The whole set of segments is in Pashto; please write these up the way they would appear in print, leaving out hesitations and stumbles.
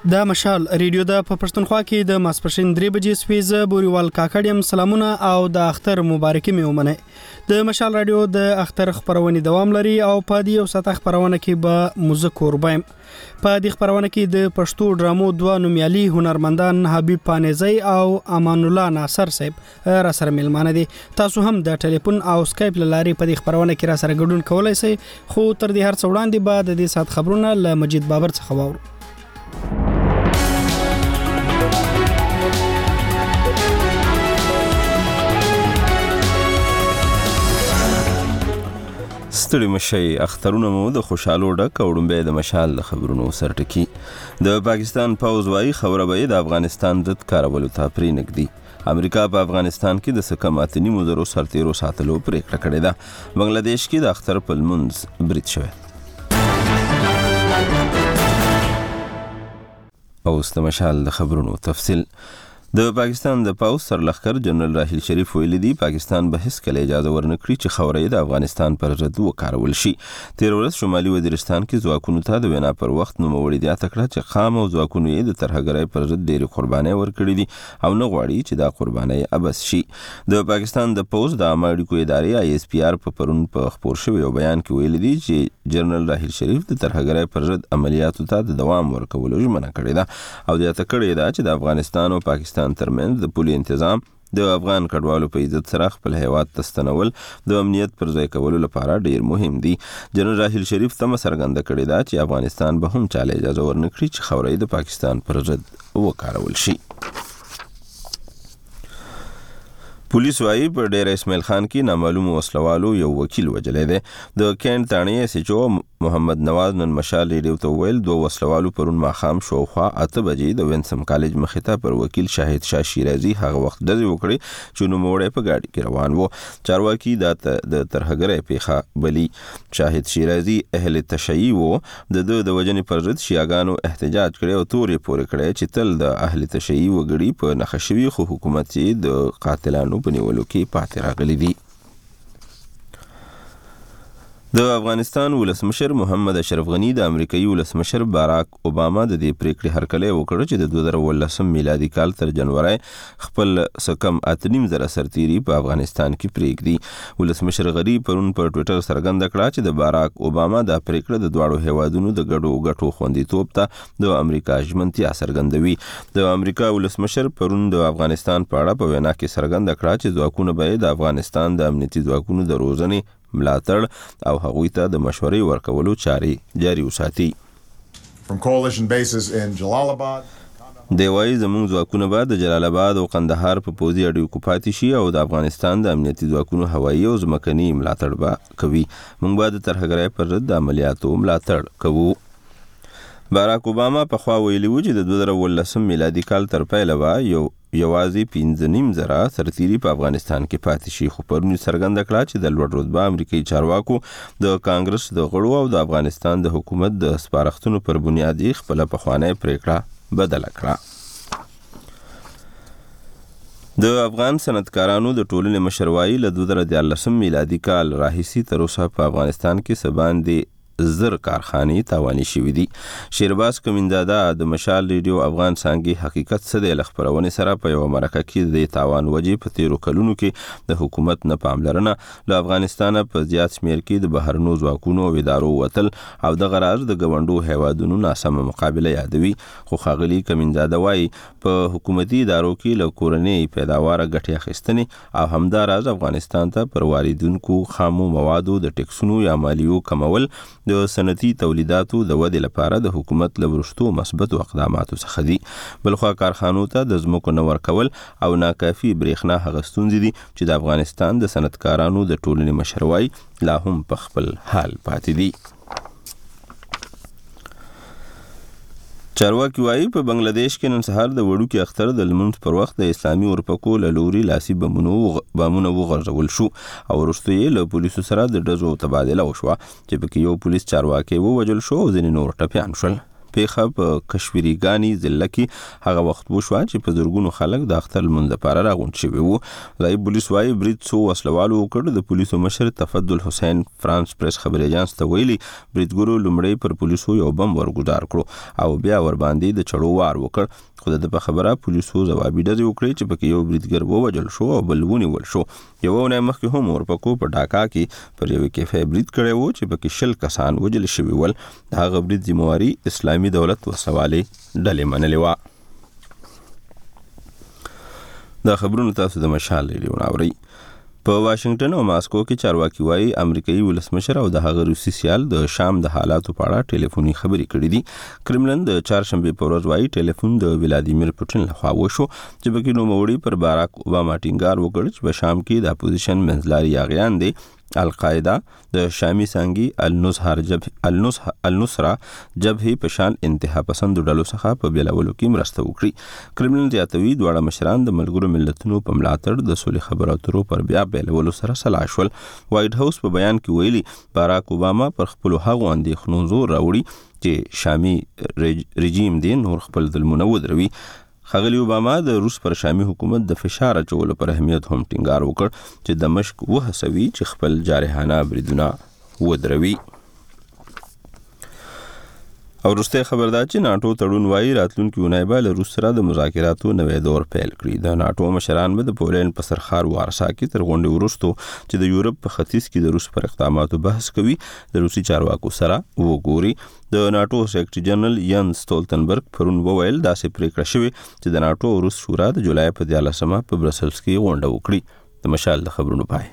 د مشال ریډیو د پښتونخوا کې د ماسپښین 3 بجې سویزه بوريوال کاکړیم سلامونه او د اختر مبارکي مې ومنه. د مشال رادیو د اختر خبرونه دوام لري او په دې او ساته خبرونه کې به موزیک اوربایم. په دې خبرونه کې د پښتو ډرامو دوه نومیالي هنرمندان حبیب پانیزی او امان الله ناصر صاحب را سره ملمانه دي. تاسو هم د ټلیفون او سکایپ لاري په دې خبرونه کې را سره ګډون کولای شئ. خو تر دې هر څه وړاندې به د دې سات خبرونه له مجید بابر څخه واورو. ستړي مشي اخترونه مو د خوشحالو ډک او ډومبه د مشال خبرونو سرټکی. د پاکستان پوز وايي خبره به د افغانستان ضد کارولو ته پرې نګدي. امریکا په افغانستان کې د سکماتنی مزرو سرتیرو ساتلو پریکړه کړې ده. بنگلاديش کې د اختر په لمونځ برید شوی. او د مشال د خبرونو تفصیل. د پاکستان د پاوز سرلښکر جنرال راحیل شریف ویلي دی پاکستان به هیڅ کله اجازه ورنکړي چې خاورې د افغانستان پر ضد وکارول شي. تیر ورځ شمالي وزیرستان کې ځواکونو ته د وینا پر وخت نوموړي دی تکړه چې خام او ځواکونو یې د ترهګرۍ پر ضد ډېری قربانۍ ورکړي دي او نه غواړي چې دا قربانۍ ابس شي. د پاکستان د پاوز د عامه اړیکو ادارې ISPR په پرون په خبر شوی بیان کې ویلي دی چې جنرال راحیل شریف د ترهګرۍ پر ضد عملیاتو ته د دوام ورکولو ژمنه کړې ده او د تکړه ده چې د افغانستان او پاکستان ترمنځ د پولي تنظیم د افغان کډوالو په عزت سره خپل هیواد ته ستنول د امنیت پر ځای کولو لپاره ډیر مهم دي. جنرال راحیل شریف تم څرګنده کړې ده چې افغانستان به هم چاله اجازه ورنکړي چې خاورې د پاکستان پر ضد وکارول شي. پولیس وايي په ډیر اسماعیل خان کې نامعلوم وسلوالو یو وکیل وجلې ده. د کینټ تانیه SHO محمد نواز نن مشال ریډیو ته ویل دوه وسلوالو پرون ماخام شوخوا 8 بجې د وینسم کالج مخې ته پر وکیل شاهد شاه شیرازي هغه وخت ډزې وکړي چې نوموړی په گاډي کې روان وو. چارواکي د ترهګرۍ پیښه بلی شاهد شیرازي اهل تشیع وو. د وجنې پر ضد شیعاګانو احتجاج کړي او تورې پورې کړي چې تل د اهل تشیع وګړي په نخښوي خو حکومت یې د قاتلانو په نیولو کې پاتې راغلي دي. د افغانستان ولسمشر محمد اشرف غنی د امریکایي ولسمشر باراک اوباما د دې پریکړې هرکلی وکړ چې د 2018 میلادي کال تر جنوري خپل سکم 8.5 سرتیري په افغانستان کې پریږدي. ولسمشر غنی پرون په ټوئیټر څرګنده کړه چې د باراک اوباما د پریکړه د دواړو هیوادونو د ګډو خوندیتوب ته د امریکا ژمنتیا څرګندوي. د امریکا ولسمشر پرون د افغانستان په اړه په وینا کې څرګنده کړه چې ځواکونه به د افغانستان د امنیتي ځواکونو د روزنې ملاتړ او هغوی ته د مشورې ورکولو چارې جاري وساتي. From coalition bases in Jalalabad دی وايي زموږ ځواکونه به د جلال آباد او قندهار په پوځي اډو کې پاتې شي او د افغانستان د امنیتي ځواکونو هوایي او ځمکني ملاتړ به کوي. موږ به د ترهګرۍ پر ضد د عملیاتو ملاتړ کوو. باراک اوباما په خوا ویلي و چې د 2018 میلادي کال تر پیله به یوازې 15.5 سرتیري په افغانستان کې پاتې شي. خو پرون څرګنده کړه چې د لوړ رتبه امریکایي چارواکو د کانګرس د غړو او د افغانستان د حکومت د سپارښتنو پر بنیاد خپل پخوانی پریکړه بدله کړه. د افغان صنعتکارانو د ټولنې مشر وايي له 2013 میلادي کال راهیسې تر اوسه په افغانستان کې څه باندې زر کارخانې تاواني شوي دي. شیرباز کومندادا د مشال ریډیو افغان څانګې حقیقت څه دی له خپرونې سره په یوه مرکه کې د تاوان وجې په تیرو کلونو کې د حکومت نه پاملرنه له افغانستانه په زیات شمیر کې د بهرنو ځواکونو او ادارو وتل او دغه راز د ګاونډو هیوادونو ناسمه مقابله یادوي. خو ښاغلي کومندادا وایي په حکومتي ادارو کې له کورنۍ پیداواره ګټې اخیستنې او همداراز افغانستان ته پر واردونکو خامو موادو د ټکسونو یا مالیو کمول د صنعتي تولیداتو د ودې لپاره د حکومت له وروستو مثبتو اقداماتو څخه دي. بلخوا کارخانو ته د ځمکو نه ورکول او ناکافي برېښنا هغه ستونزې دي چې د افغانستان د صنعتکارانو د ټولنې مشر وايي لا هم په خپل حال پاتې دي. چارواکي وايي په بنگلاديش کې نن سهار د وړوکي اختر د لمونځ پر وخت د اسلامي اورپکو له لوري لاسي بامونه وغورځول شو او وروسته یې له پولیسو سره د ډزو تبادله وشوه چې پکې یو پولیس چارواکي ووژل شو او ځینې نور ټپیان شول. پیښه په کشمیریګانی ضلع کې هغه وخت وشوه چې په زرګونو خلک د اختر لمونځ لپاره راغونډ شوي وو. ځایي پولیس وايي برید څو وسلوالو وکړ. د پولیسو مشر تفضل حسین فرانس پریس خبري اژانس ته ویلي بریدګرو لومړی پر پولیسو یو بم ورګزار کړو او بیا ور باندې د چړو وار وکړ. خو د خبره پولیسو ځوابي ډزې وکړې چې پکې یو بریدګر ووژل شو او بل ونیول شو. یو ونه مخکې هم ورپکو په ډاکا کې پر یو کیفې برید کړی وو چې پکې 20 کسان وژل شوي ول. د هغه برید ذمہواري اسلامي دولت وسوالې ډلې منلې وه. دا خبرونه تاسو د مشال ریډیو ناوري. په واشنگټن او ماسکو کې چارواکي وايي امریکایي ولسمشر او د هغه روسي سیال د شام د حالاتو په اړه ټلیفوني خبرې کړې دي. کرملن د چهارشنبه په ورځ وايي ټلیفون د ولادیمیر پوتین لخوا وشو چې پکې نوموړي پر باراک اوباما ټینګار وکړ چې په شام کې د اپوزیشن منځلاري یاغیان دي القاعده د شامی سنگي النصره جبهه په شان انتها پسند ډلو څخه په بیلولو کې مرسته وکړي. کرملن زیاتوي دواړه مشران د ملګرو ملتونو په ملاتړ د صلح خبرو اترو پر بیا بیلولو سره سلا شول. وایټ هاوس په بیان کې ویلي باراک اوباما پر خپل هغو اندېښنو زور راوړي چې شامی رژیم دی نور خپل ظلمونه ودروي. ښاغلي اوباما د روس پر شامي حکومت د فشار اچولو پر اهمیت هم ټینګار وکړ چې دمشق وهڅوي چې خپل جارحانه بریدونه ودروي. او وروسته خبر ده چې ناتو تړون وايي راتلونکي اونۍ به له روس سره د مذاکراتو نوې دور پیل کړي. د ناتو مشران به د پولینډ په سرخار وارسا کې تر غونډې وروسته چې د یورپ په ختیځ کې د روس پر اقداماتو بحث کوي د روسي چارواکو سره وګوري. د ناتو سیکرټري جنرال ینس سټولتنبرګ پرون وویل داسې پریکړه شوې چې د ناتو او روس شورا د جولای په 14 په برسلز کې غونډه وکړي. د مشال د خبرونو پای.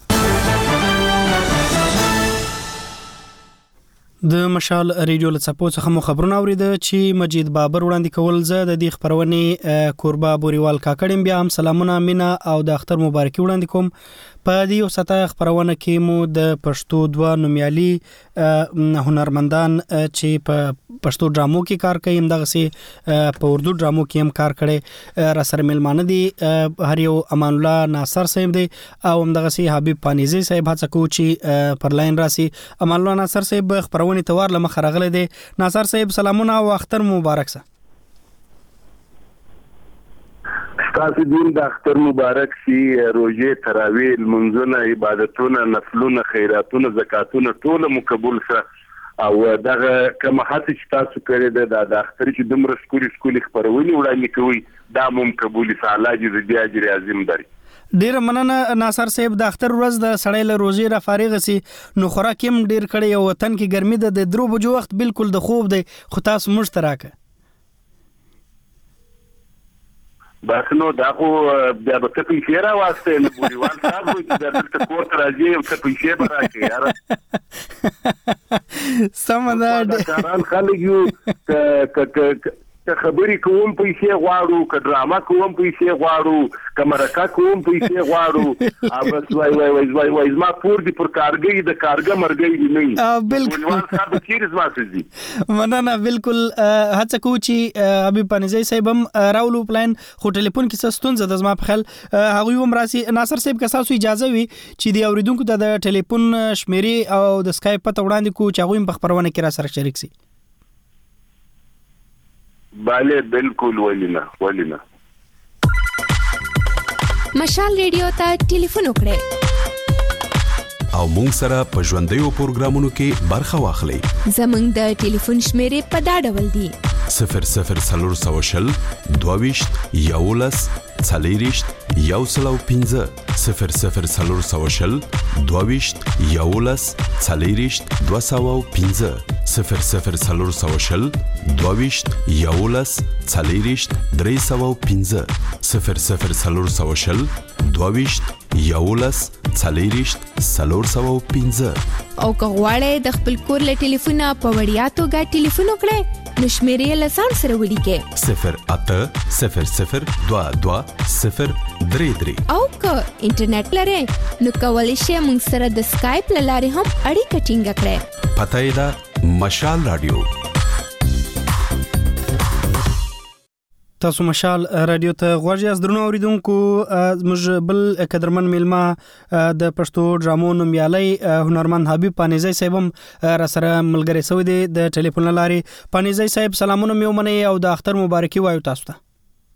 د مشال ریډیو له څپو څخه مو خبرونه اوریده چې مجید بابر وړاندې کول. زه د دې خبرونې کوربا بوریوال کاکړم بیا هم سلامونه مینا او د اختر مبارکي وړاندې کوم. په دې وسته خبرونه کې مو د پښتو دوه نومیالي هنرمندان چې په پښتو ډرامو کې کار کوي همدغه سي په اردو ډرامو کې هم کار کړي را سره ملمانه دي. هر یو امان الله ناصر صاحب دی او همدغه سي حبیب پانیزی صاحب هڅه کوي چې پر لاین راسي. امان الله ناصر صاحب خبرونه توار لمخ راغله دي. ناصر صاحب سلامونه او اختر مبارک سه. تاسو دین د اختر مبارک شي. روزه تراویح منځونه عبادتونه نفلونه خیراتونه زکاتونه ټول مقبول شه او دغه کوم هڅه چې تاسو کړی د اختر چې دومره سکولي خبرونه وړاندې کوي دا مم قبول شه. الله دې اجر عظیم دري. ډیر مننه ناصر صاحب. د اختر ورځ د سړی له روزي را فارغ سي نو خوراک هم ډیر کړی او وطن کې ګرمي ده د 3 بجو وخت بالکل د خوب دی خو تاسو مشترکه بس نو دا خو بیا به ته پیسې راواسته نو بوریوال صاحب چې دلته کور ته راځي او ته پیسې به راکړې یاره سمه ده. کاران خلک یو که خبرې کوم پیسې غواړو که ډرامه کوم پیسې غواړو که مرکه کوم پیسې غواړو بس وای زما پور دي پر کارګي د کارګه مرګي دي نه بالکل صاحب چیرې زما سږي مننه بالکل هڅه کوم چې حبیب پانیزی صاحب هم راولو پلان خو ټلیفون کې ستونزه د زما په خل هغه هم راسي. ناصر صاحب که تاسو اجازه وي چې د اوریدونکو د ټلیفون شمیرې او د اسکایپ پته وړاندې کو چې هغه په خبرونه کې را سره شریک سي. بله بالکل ولینا مشال ریډیو ته ټلیفون وکړئ او مونږ سره په ژوندیو پروګرامونو کې برخه واخلئ. زمونږ د ټلیفون شمیرې په دا ډول دي 00 22 11 40 105 00 22 11 40 205 00 22 11 40 305 00 22 11 40 305 او که غواړئ د خپل کور له ټلیفونه په وړیا توګه ټلیفون وکړئ نو شمیرې له ځان سره ولیکئ 080022 او که انټرنیټ لرئ نو کولی شئ موږ سره د سکایپ له لارې هم اړیکه ټینګه کړئ. پته یې ده مشال رادیو. تاسو مشال رادیو ته غوږی از درنو اوریدونکو موږ بل قدرمن میلمه د پښتو ډرامو نومیالي هنرمند حبیب پانیزی صاحب را سره ملګری سوی دی د ټلیفون لارې. پانیزی صاحب سلامونه مې ومنئ او د اختر مبارکي وایو تاسو ته.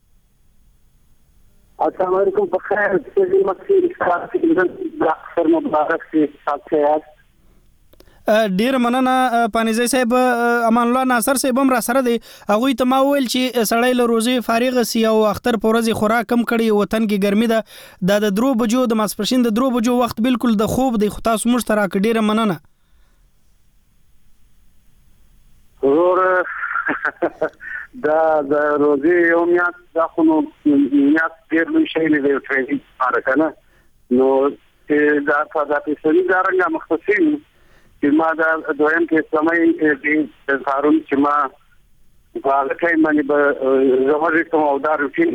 السلام علیکم. بخیر سړي مخکې د اختر مبارک سي تاسو. ډیر مننه پانیزی صاحب. امان الله ناصر صاحب هم را سره دی. هغه ته ما ویل چې سړی له روزي فارغ سی او اختر په ورځ خوراک کم کړي، وطن کې ګرمي ده، د 3 بجو د ماسپښین د 3 بجو وخت بالکل د خوب دی. خو تاسو موږ ته راکړه ډیر مننه. د روزي یو میاشت د خونو میاشت ډیر لوی شی دی ټریننګ لپاره کنه. نو دا په سړي دارنګه مختصي چې ما دا دویم کې سمای دې کارون چې ما هغه ټایم باندې به زموږ کوم او دا روټین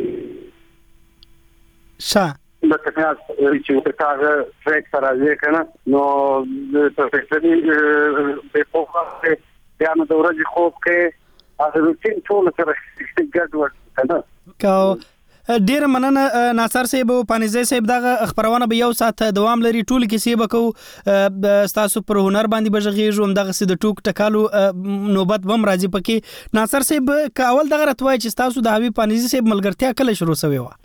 لکه چې هغه ټریک سره ځای کنه. نو په فکرې په پوهه بیا نو د ورځې خوب کې هغه روټین ټول سره ګډوډ کنه. ډیر مننه ناصر صاحب او پانیزی صاحب. دا خبرونه به یو ساعت دوام لري. ټول کیسې به کو تاسو پر هنر باندې بجغیږو هم دغه سید ټوک ټکالو نوبت بم راځي پکې. ناصر صاحب که اول دغه راتوي چې تاسو د حبیب پانیزی صاحب ملګرتیا کله شروع شوی و؟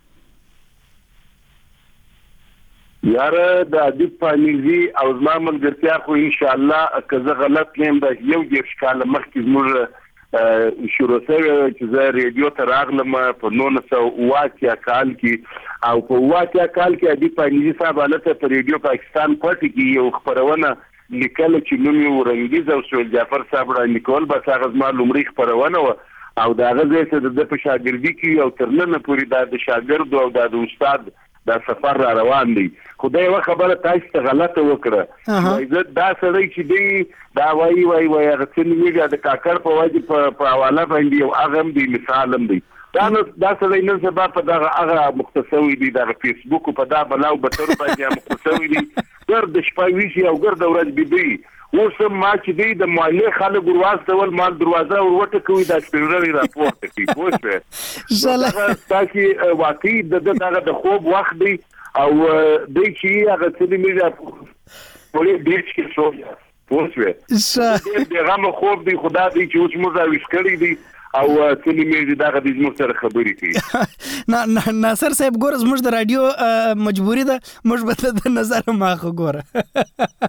یار د حبیب پانیزی او زما ملګرتیا خو ان شاء الله که زه غلط نیم د یو ډیر کال مخکې موږ شروع شوی چې زه ریډیو ته راغلم په 1980 کال کې او په 1980 کال کې حبیب پانیزی صاحب هلته په ریډیو پاکستان پټ کې یو خبرونه لیکل چې نوم یې ورنګیز او سهیل جعفر صاحب وړاندې کول. بس هغه زما لومړی خبرونه وه او د هغه ځای ته د په شاګردي کې او تر ننه پورې د شاګرد او د استاد دا سفر را روان دی. خدای یو خبره تاسو ته غلطه وکړه. زه دا سړی چې دی دا وایي هغه څنګه میډیا د کاکړ په وجه په حواله باندې یو هغه هم دی مثال هم دی. دا سړی نن سبا په دغه هغه مختصوي دی د فیسبوک په دا بلاو بتر باندې مختصوي دی ګرد شپه ویشي او ګرد ورځ بيبي. اوس ما چې دی د مالی خلک ورواز ډول مال دروازه ورته کوي د سپیرري راپورته کوي. پوه تاسو واقعي د خوب وخت دی او د چې هغه څه میډیا پولیس بیچ کې شو. پوه دغه خوب دی خدا دی چې اوس موږ راوښ کړی دی او څه میډیا دغه د زموږ سره خبرې کوي. ناصر صاحب ګور زموږ د رادیو مجبوری ده موږ به د نظر ماخه ګوره.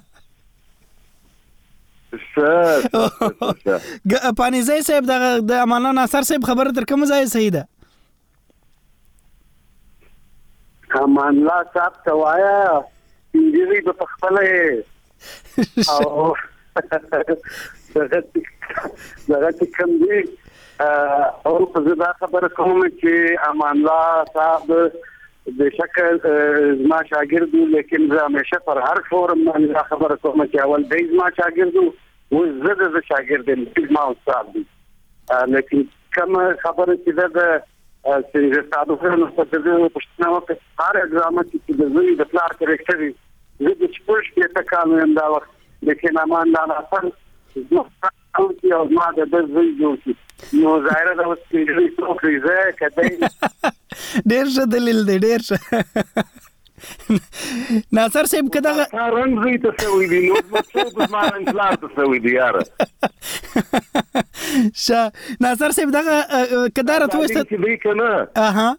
پانیزی صاحب د امان الله ناصر صاحب خبره تر کوم ځای صحیح ده؟ امان الله صاحب توایا انجری په خپل او دغه کوم دی او په دا خبره کوم چې امان الله صاحب د شکل ما شاګرد لیکن زه همیشه پر هر فورم باندې خبره کوم چې اول د ما شاګرد او زه د شاګرد ما استاد دي. لیکن کوم خبره چې د څنګه تاسو نو په دې پښتنه وکړه هر اګزام چې د زوی د پلار کریکټري زه د سپورت کې تکانو یم دا وخت. لیکن امان الله ناصر نو او ما د زوی جوړ نو ظاهر دا اوس چې څو کریزه کدی ډیر څه دلیل دی ډیر څه. ناصر صاحب کدا رنگ زوی ته سوي دي نو څو ما رنگ لا ته سوي دي یار. ناصر صاحب دا کدا راته وست چې دی کنه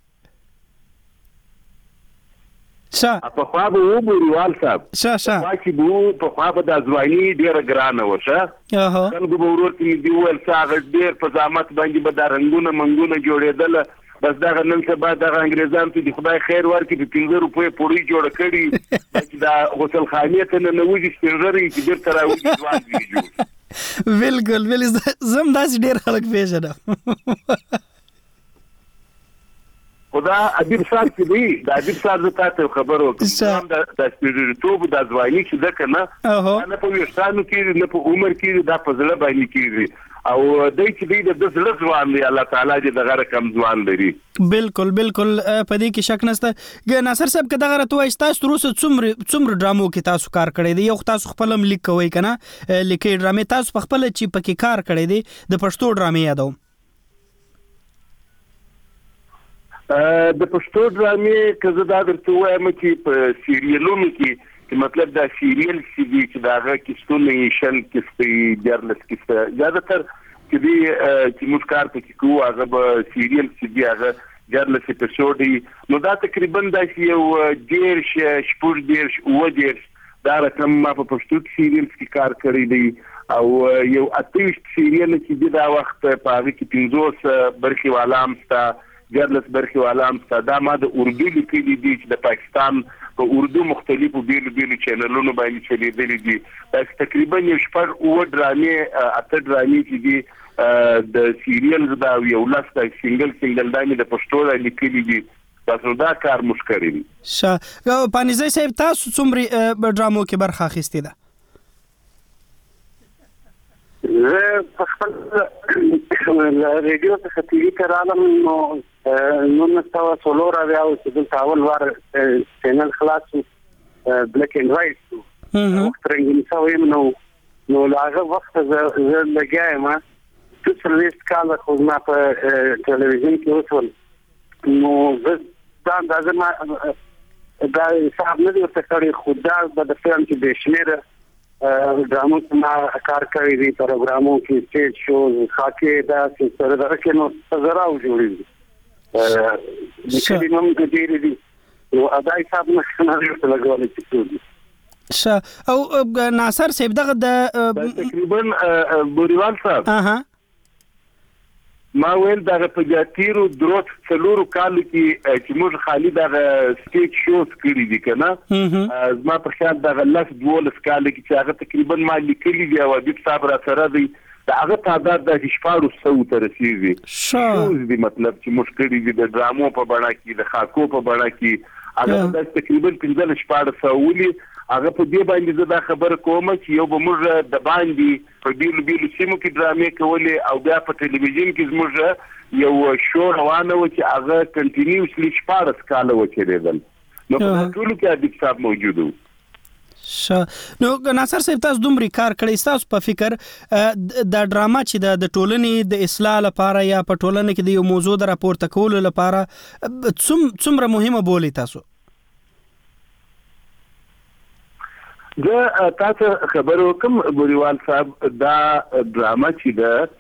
په خوا به وګورئ صاحب چې بو په خوا به د ځواني ډیره ګرانه وشه خلکو به ورته دی ول څنګه ډیر په زحمت باندې به د رنگونه منګونه جوړېدل. بس دا نن سبا د انګريزانو ته خدای خیر ورکړي په 15 روپۍ پوری جوړ کړي چې دا غسل خانه ته نه نوځي سپیرري چې ډیر تراوي ځوان دی جوړ. بالکل زم داس ډیر خلک پیژنه. خدا ادیب صاحب چې دی د ادیب صاحب ته خبرو کوم د سپیرټوب د ځواني چې ده کنه نه په وښتانو کې نه په عمر کې دا په ځله باندې کېږي او دای چې دی د ځله ځوان دی الله تعالی دې دغه رقم ځوان لري. بالکل په دې کې شک نشته. ناصر صاحب که دغه راته وایي تاسو تر اوسه څومره ډرامو کې تاسو کار کړی دی؟ یو تاسو خپل هم لیک کوئ کنه لیکي ډرامې تاسو په خپل چې پکې کار کړی دی د پښتو ډرامې یادوم. د پښتو ډرامې که زه دا درته وایم چې په سیریلونو کې مطلب دا سیریل چې داغه کیستونه شل کیسته جرلس کیسته زیاتره چې موږ کار پکې کوو هغه به سیریل چې هغه جرلس اپیسوډ نو دا تقریبا دا یو 10 شپږ 10 دا رقم ما په پښتو کې سیریل کې کار کړی دی او یو 28 سیریل چې دا وخت په هغه کې 50 برخي والام ستا جرلس برخي والام ستا دا ما د اردو لیکلي دي چې د پاکستان په اردو مختلفو بیلو چینلونو باندې چلیدلي دي دا تقریبا یو شپږ او ډرامې اته ډرامې چې دي د سیریل دا یو لاس د سنگل دانې د پښتو لیکلي دي تاسو دا کار مشکري دي پانیزه صاحب تاسو څومره ډرامو کې برخه اخیستې ده زه په خپل ریډیو څخه ټي وي ته رالم نو نستوى سولور او چې دلته اول وار چینل خلاص بلیک اینڈ وایټ وخت رنګین شوی نو هغه وخت زه لګایم څه سرویس کال خو ما په ټلویزیون کې وصول نو زه دا ما دا حساب نه دی ورته کړی خو دا د فلم کې د شمیره ډرامو ما کار کوي دي پروګرامو کې سټیج شو خاکه دا چې سره درکې نو زراو جوړي د کلمم د ډېری دي او ادا حساب نه څنګه لګولې چې او ناصر صاحب دغه د تقریبا بوریوال صاحب ما ویل دا په جاتیرو دروت څلورو کالو کې چې موږ خالي دا سټیج شوز کړی دي کنه زما په خیال دا لاس 12 کال کې چې هغه تقریبا ما لیکلي دی او د صبر سره دی دا هغه تعداد د 400 ته رسیدي شوز دی مطلب چې موږ کړی دي د ډرامو په بڼه کې د خاکو په بڼه کې هغه د تقریبا 15 ولي هغه په دې باندې زه دا خبر کوم چې یو به موږ د باندې په بیلو سیمو کې ډرامې کولې او بیا په ټلویزیون کې زموږ یو شو روانه و چې هغه کنټینیوسلی 14 کال وکړېدل نو په ټولو کې ادب صاحب موجود و نو ناصر صاحب تاسو دومره کار کړی تاسو په فکر د ډراما چې د ټولنې د اصلاح لپاره یا په ټولنه کې د یو موضوع د راپورته کولو لپاره څومره مهمه بولي تاسو زه تاسو خبرو کوم بوریوال صاحب دا ډراما چې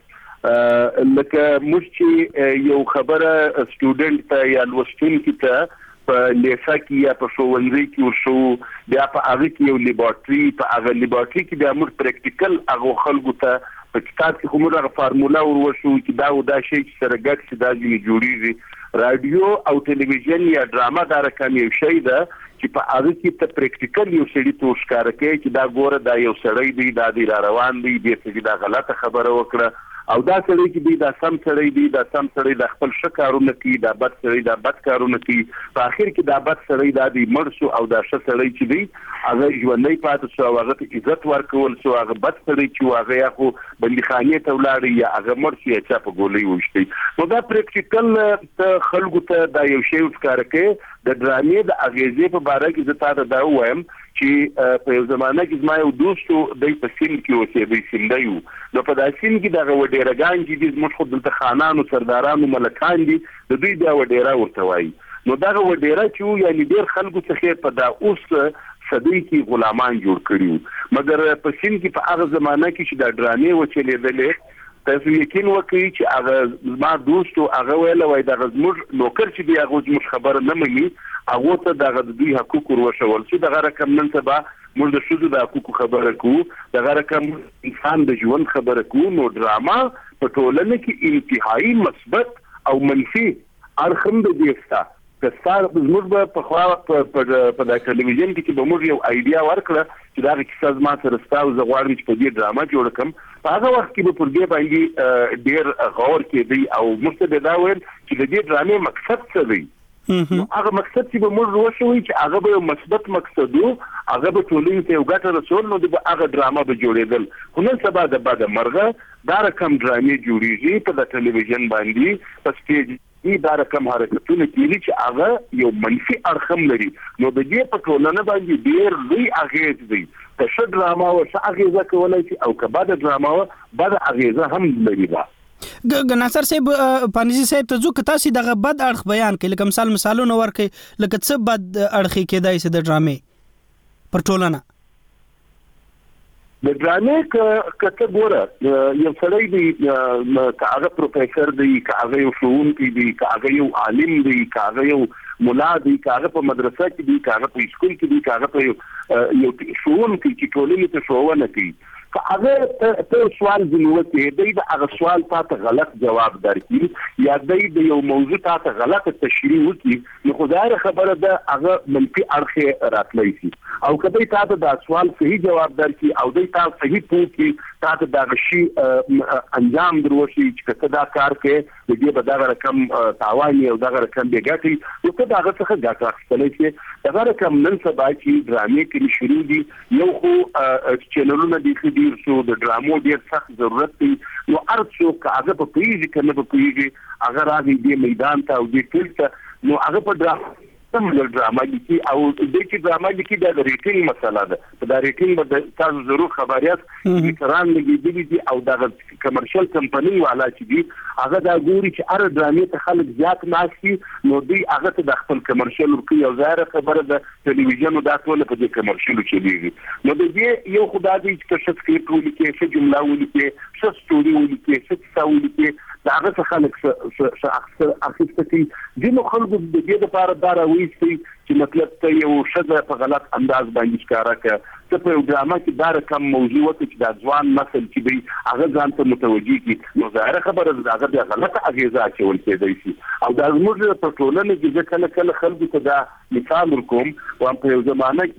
ده لکه موږ چې یو خبره سټوډنټ ته یا لوستونکي ته په لیسا کې یا په ښوونځي کې ورشو بیا په هغه کې یو لیبارټري په هغه لیبارټري کې بیا موږ پریکټیکل هغه خلکو ته په کتاب کې کومه هغه فارمولا وروښو چې دا شی چې سره ګډ چې دا جوړیږي رادیو او ټلویزیون یا ډراما دا رقم یو شی ده چې په هغه کې ته پریکټیکل یو سړي تو ښکار کوي چې دا ګوره دا یو سړی دی دا دی را روان دی چې دا غلطه خبره وکړه او دا سړی چې دی دا سم سړی دی دا سم سړی د خپل شکارونه کوي دا بد سړی دا بد کارونه کوي په اخر کې دا بد سړی دا دی مرشو او دا ښه سړی چې دی هغه ژوندۍ پاتې شو هغه ته عزت ورکول شو هغه بد سړی چې هغه یا خو بندیخانې ته ولاړ یا هغه مرشي یا چا په ګولۍ وشتي نو دا پریکټیکل ته خلکو ته دا یو شی ښکار کوي د ډرامې د اغیزې په باره کې زه تاسو دا وایم چې په یو زمانه کې زما یو دوستو د پسین کې اوسېدی سیندایو نو په داسې کې دا وډیرګان چې د زموږ خود د خانانو سردارانو ملکان دي د دوی دا وډیرا ورته وایي نو دا وډیرا چې یعنی ډیر خلکو څخه په دا اوس صدې کې غلامان جوړ کړیو مګر پسین کې په هغه زمانه کې چې دا ډرامې وچلېدلې تاسو یقین وکړئ چې هغه زما دوستو هغه ویل وای دا زموږ نوکر چې دی هغه زموږ خبره نه مني هغه ته د دوی حقوق ورشول چې دغه رقم نن سبا موږ د شذو د حقوق خبره کوو دغه رقم انسان د ژوند خبره کوو نو ډراما په ټولنه کې انتهایی مثبت او منفي اړخم د دیستا کستار زموږ په خوا په د ټلویزیون کې به موږ یو ایډیا ورکړه چې دا کیسه زما سره ستاسو زه غواړم چې په دې ډراما جوړ کړم په هغه وخت کې به پر دې باندې ډېر غور کېدی او موږ ته دا ویل چې د دې ډرامې مقصد څه دی هغه مقصد چې به موږ وشوي چې هغه به مثبت مقصد وو هغه به ټولنې ته یو ګټه رسول نو د هغه ډراما به جوړېدل خو نن سبا د بعد مرغه دا رقم ډرامې جوړیږي په د ټلویزیون باندې په سټیج دا رقم حرکتونه کېږي چې هغه یو منفي اړخم لري نو د دې په ټولنه باندې ډېر لوی اغېز دی که ښه ډراما او ښه اغېزه کولی شي او که بده ډراما بده اغېزه هم لري دا ناصر صاحب پانیزي صاحب ته ځکه تاسو دغه بد اړخ بیان کړئ لکه مثالونه ورکړئ لکه څه بد اړخ کېدای شي د ډرامې پر ټولنه د ډرامې کته ګوره یو سړی دی کاغه پروفیسور دی کاغه یو ښوونکی دی کاغه یو عالم دی کاغه یو مولا دی کاغه په مدرسه کې دی کاغه په سکول کې دی کاغه په یو ښوونکی چې ټولنې ته ښوونه کوي هغه ته سوال ځنوته دی د هغه سوال ته غلط جواب درکړي یا د یو موضوع ته غلط تشریح وکړي نو خدای خبره ده هغه منفي اړخ راتلی شي او کله ته د سوال صحیح جواب درکړي او د تاسو صحیح پوښتنه تاسو دا غشي انجام دروشي چې کله دا کار کې د دې په دغه رقم تاوان او دغه رقم دی ګټي نو ته دغه څخه ګټه اخلي چې دغه رقم نن سبا چې ډرامې کې شروع دي یو خو چینلونه دي چې ډیر شو د ډرامو ډیر سخت ضرورت دی نو ارڅو کاغه په پیږي کنه په پیږي اگر راځي د میدان ته او د فلټ نو هغه په ډراما کې او د چې ډراما کې د ریټینګ مسله ده دا ریټینګ به تاسو ضرور خبريات کران لګیدلی دي او د کمرشل کمپنی والا چې دي هغه دا ګوري چې ار ډرامې ته خلک زیات ناشي نو دی هغه ته د خپل کمرشل ورکي او ظاهر خبره ده ټلویزیون دا ټول په دې کمرشل کې دي نو د دې یو خدای دې چې څه سکرپټ ولیکي څه جمله ولیکي څه سټوري ولیکي څه څه ولیکي دا هغه خلک څه اکثر اخیستي دي نو خلک د دې لپاره دا راويستي چې مطلب ته یو شذ په غلط انداز باندې ښکارا کړ ته په ډرامه کې دا رقم موضوع وکړي چې د ځوان نسل چې دی هغه ځان ته متوجي کی نو ظاهر خبره ده هغه د غلطه اغیزه چول کېدای شي او دا زموږ په ټولنه کې کله کله خلکو ته دا مثال ورکوم او په یو زمانه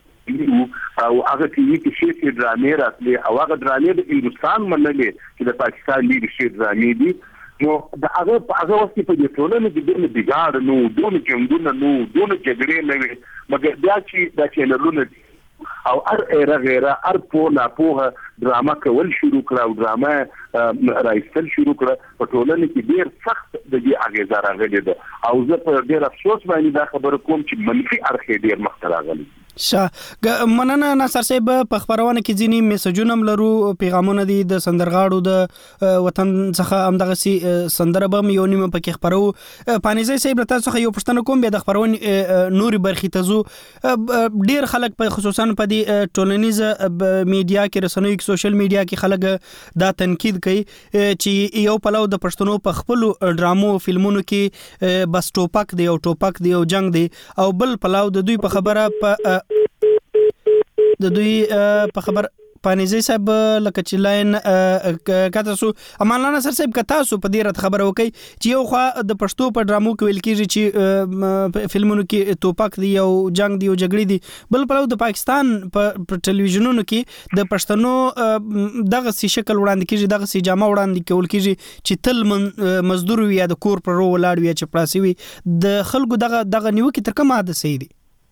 او هغه کې شي چې ډرامې راتلې او هغه ډرامې د هندستان منلې چې د پاکستان لید شي ډرامې دي نو دا هغه وخت په دې ټولنه کې د بیګار نو دونه جنگونه نو دونه جګړې نه وي مګر بیا چې دا چینلونه او ار غیره ار په لا په ډراما کول شروع کړه او ډراما راځل شروع کړه په ټولنه کې ډیر سخت د دې اغیزه راغلي ده او زه په ډیر افسوس باندې دا خبره کوم چې منفي اړخ ډیر مخ ته راغلي مننه ناصر صاحب په خبرونه کې ځینی میسجونه لرو پیغامونه دي د سندرغاړو د وطن څخه همدغه سي سندره به یو نیمه پکې خبرو پانیزي صاحب تاسو خو یو پښتنه کوم به د خبرونه نوري برخي ته زو ډیر خلک په خصوصا په دې ټولنیز میډیا کې رسنوي سوشل میډیا کې خلک دا تنقید کوي چې یو پلو د پښتنو په خپل ډرامو فلمونو کې بس ټوپک دی او ټوپک دی او جنگ دی او بل پلو د دوی په خبره په د دوی په خبر پانیزي صاحب لکه چې لاین کته سو امانه نصر صاحب کته سو په ډیره خبر وکي چې یو خو د پښتو په ډرامو کې ویل کیږي چې فلمونو کې توپک دی او جنگ دی او جګړې دي بل په د پاکستان په ټلویزیونونو کې د پښتنو دغه سي شکل وړاندې کیږي دغه سي جامه وړاندې کول کیږي چې تل مزدور وي د کور پر ولاړ وي چې پلاسي وي د خلکو دغه نیوکه تر کومه ده سي دي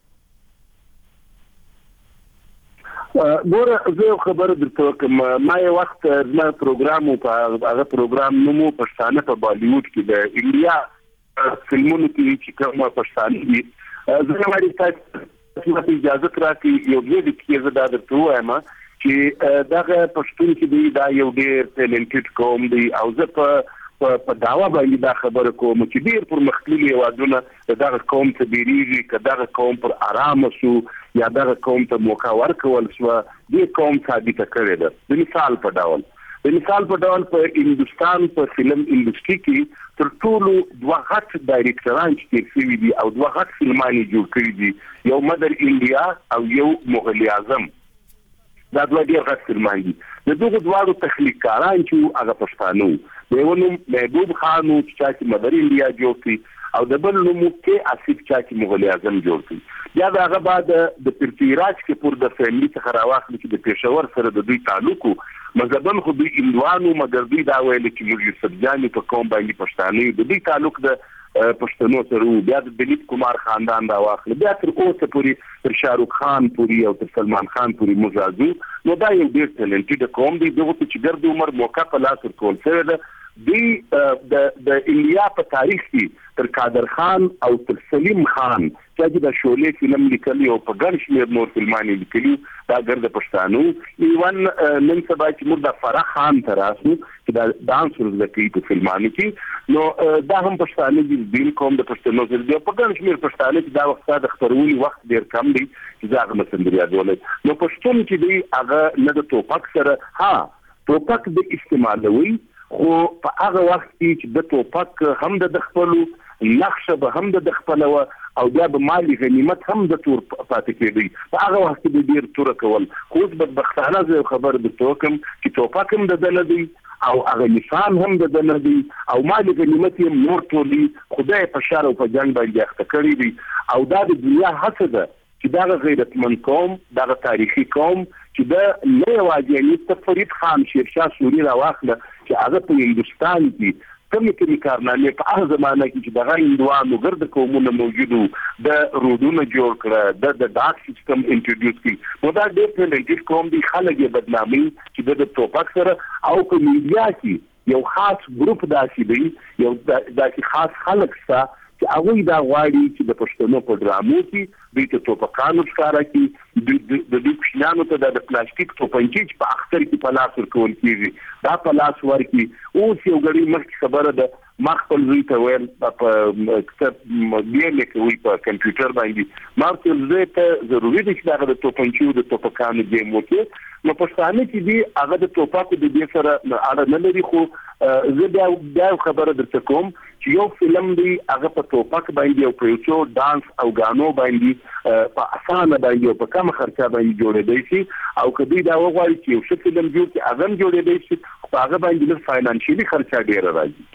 ګوره زه خبر درته کوم ما یو وخت زما پروګرام په هغه پروګرام نومو پښتانه په بالیوډ کې د انډیا فلمونو کې چې کوم پښتانه دي زه ماري تاسو ته اجازه راکړئ یو دې کې زه دا درته وایم چې دغه پښتون کې دا یو ډېر ټیلنټډ قوم دی او زه په داوا باندې دا خبره کوم چې ډیر پر مختلفي وادونه دغه قوم ته بیریږي کداغه قوم پر آرام شو یا دغه قوم ته موقع ورکول شو دې قوم ثابت کړی ده د مثال په ډول په هندستان په فلم انډستری کې تر ټولو دوه غټ ډایریکټران چې فلمي دي او دوه غټ فلماني جوړ کړی دي یو مدر انډیا او یو مغل اعظم دا دوه ډیر غټ فلمان دي د دغه دواړو تخلیقکاران چې هغه پښتانه یو نوم محبوب خان چې مدر انډیا جوړ کړی او د بل نوم کې اسیف چې مغل اعظم جوړ کړی یا دا هغه بعد د پرتیراج کې پر د فیملی څخه راوخل چې د پېښور سره د دوی تعلق مذهبن خو دوی اندوانو مګر دوی دا ویل چې موږ یوسف جان په قوم باندې پښتانه د دوی تعلق د پښتنو سره بیا د دلیپ کمار خاندان دا واخل بیا تر اوسه پورې تر شاروخ خان پورې او تر سلمان خان پورې موږ نو دا یو ډېر ټیلنټډ قوم دی دغه چې ګرد عمر موقع په لاس ورکول شوی ده د انډیا په تاریخ کې تر قادر خان او تر سلیم خان چې د شولې فلم لیکلی او په ګڼ شمېر نور فلمانې لیکلي دا ګرد پښتانو ایون نن سبا چې موږ د فرح خان ته راسو چې دا ډانس ورزده کوي په فلمانو کې نو دا هم پښتانه دي بیل کوم د پښتنو سره دی په ګڼ شمېر پښتانه چې دا وخت د خبرولي وخت ډېر کم دی چې دا هغه مسندري یادولای نو پښتون چې دی هغه نه د توپک سره توپک د استعمالوي خو په هغه وخت کې چې د توپک هم د خپلو نقشه به هم د خپلو او بیا به مالی غنیمت هم د تور پاتې کېږي په هغه وخت کې ډېر تور کول خو اوس بدبختانه زه خبر د توکم چې توپک هم د نه دی او هغه نشان هم د نه دی او مالی غنیمت یې نور ټولي خدای په شر او په جنگ باندې اخته کړی دی او دا د دنیا هڅه ده چې دا غیرتمن قوم دا تاریخي قوم چې دا نه یوازې فرید خان شیرشاه سوري راواخله چې هغه په هندوستان کې کومې کارنامې په هغه زمانه کې چې دغه هندوانو ګرد قومونه موجودو د رودونه جوړ کړه د ډاک سیستم انټروډیوس کړي نو دا ډېر ټیلنټډ قوم دي خلک یې بدنامي چې د توپک سره او په میډیا کې یو خاص ګروپ داسې دی یو داسې خاص خلک شته چې هغه دا غواړي چې د پښتنو په ډرامو کې دوی ته توپکانو ښکارا کړي د دوی کوچنیانو ته د پلاستیک توپنچې چې په اختر کې په لاس ورکول کېږي دا په لاس ورکړي اوس یو غړي مخکې خبره ده ما خپل زوی ته ویل په کتاب بیا لیکوي په کمپیوټر باندې ما ته ته ضروري دي چې هغه د توپنچو د توپکانو گیم وکړي نو پښتانه چې دی هغه د توپکو د دې سره اړه نه لري خو زه بیا خبره درته کوم چې یو فلم دی هغه په توپک باندې او په یو ډانس او غانو باندې په اسانه باندې او په کم خرچه باندې جوړېدای شي او کدی دا وغواړي چې یو څه فلم جوړ کړي هغه جوړېدای شي خو هغه باندې د فاینانشلي خرچه ډیره راځي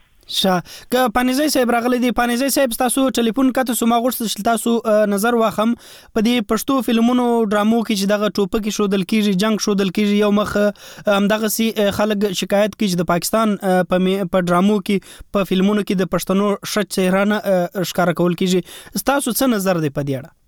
که پانیزی صاحب راغلی دی پانیزی صاحب تاسو ټلیفون کته سو ما غوښتل تاسو نظر واخم په دې پښتو فلمونو ډرامو کې چې دغه ټوپک شودل کیږي جنگ شودل کیږي یو مخ دغه سي خلک شکایت کوي چې د پاکستان په ډرامو کې په فلمونو کې د پښتنو شت چهرانه ښکار کول کیږي تاسو څه نظر دی په دې اړه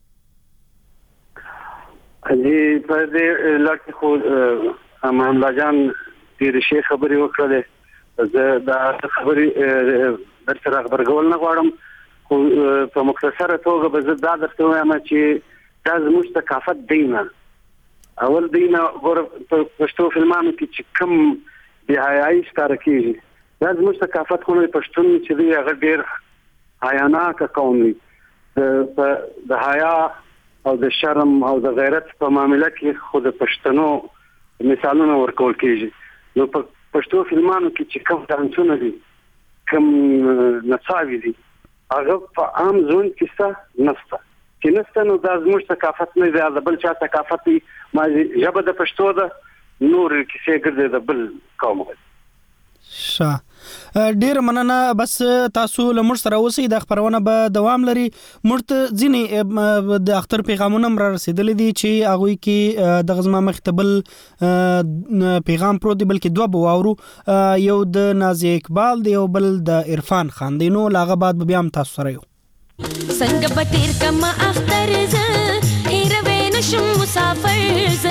دې په دې لکه خو امان الله جان دې شي خبري وکړه زه دا خبرې در سره خبرګول نه غواړم خو په مختصره توګه به زه دا درته وایم چې دا زموږ ثقافت دی نه اول دی نه ګوره په پښتو فلمانو کې چې کوم بې حیایي ښکاره کېږي دا زموږ ثقافت خو پښتون چې دی هغه ډېر حیاناکه قوم دی د حیا او د شرم او د غیرت په معامله کې خو د پښتنو مثالونه ورکول کېږي نو په پښتو فلمانو کې چې کوم ډانسونه دي کوم نڅاوي دي هغه په عام ځون کې څه نشته چې نشته نو دا زموږ ثقافت نه دی دا بل چا ثقافت دی ما ژبه د پښتو ده نور کیسې ګرځي د بل قوم ډیر مننه بس تاسو لمر سره اوسئ د خبرونه به دوام لري مرته ځینی د اختر پیغامونه را رسیدلې دي چې هغه کې د غزما مختبل پیغام پرو دی بلکې دوه بواورو یو د نازي اقبال دی او بل د عرفان خان دی نو لاغه بعد بیا هم تاسو سره یو څنګه پټیر کما اختر ز هیروي نشم مسافر ز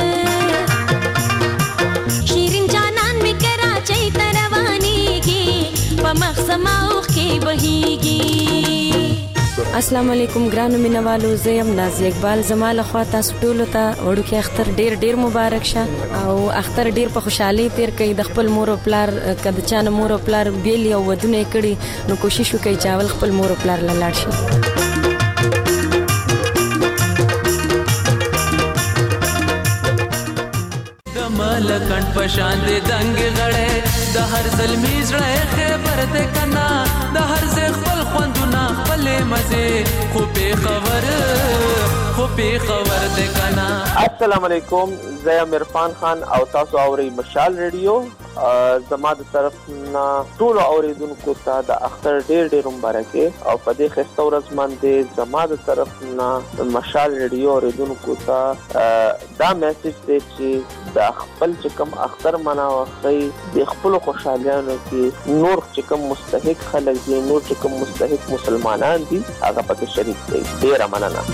شیرین جانان می کراچۍ تروانی کی پمخسماوخ کی بهیږي السلام علیکم ګرانو مینوالو زه يم نازي اقبال زماله خوا تاسو ټول ته وړو کې اختر ډیر مبارک شه او اختر ډیر په خوشحالي تیر کړئ د خپل مور او پلار کده چانه مور او پلار بیل یو ودونه کړي نو کوشش وکړئ چې اول خپل مور او پلار لاړ شي ملکن پشان دے دنگ غړې د هر ظلمي زړه خبر دې کنا د هر ځ خپل خوندونه خپل مزه خو به خبر دې کنا السلام علیکم زه عرفان خان او تاسو اوري مشال ریډیو زما د طرف نه ټول اوریدونکو ته د اختر ډیر مبارکي او په دې خسته ورځ باندې زما د طرف نه مشال ریډیو اوریدونکو ته دا میسج دی چې د خپل چې کوم اختر مناوخی د خپل خوشحالیانو کې نور چې کوم مستحق خلک دي نور چې کوم مستحق مسلمانان دي هغه پکې شریک دي ډیر مننه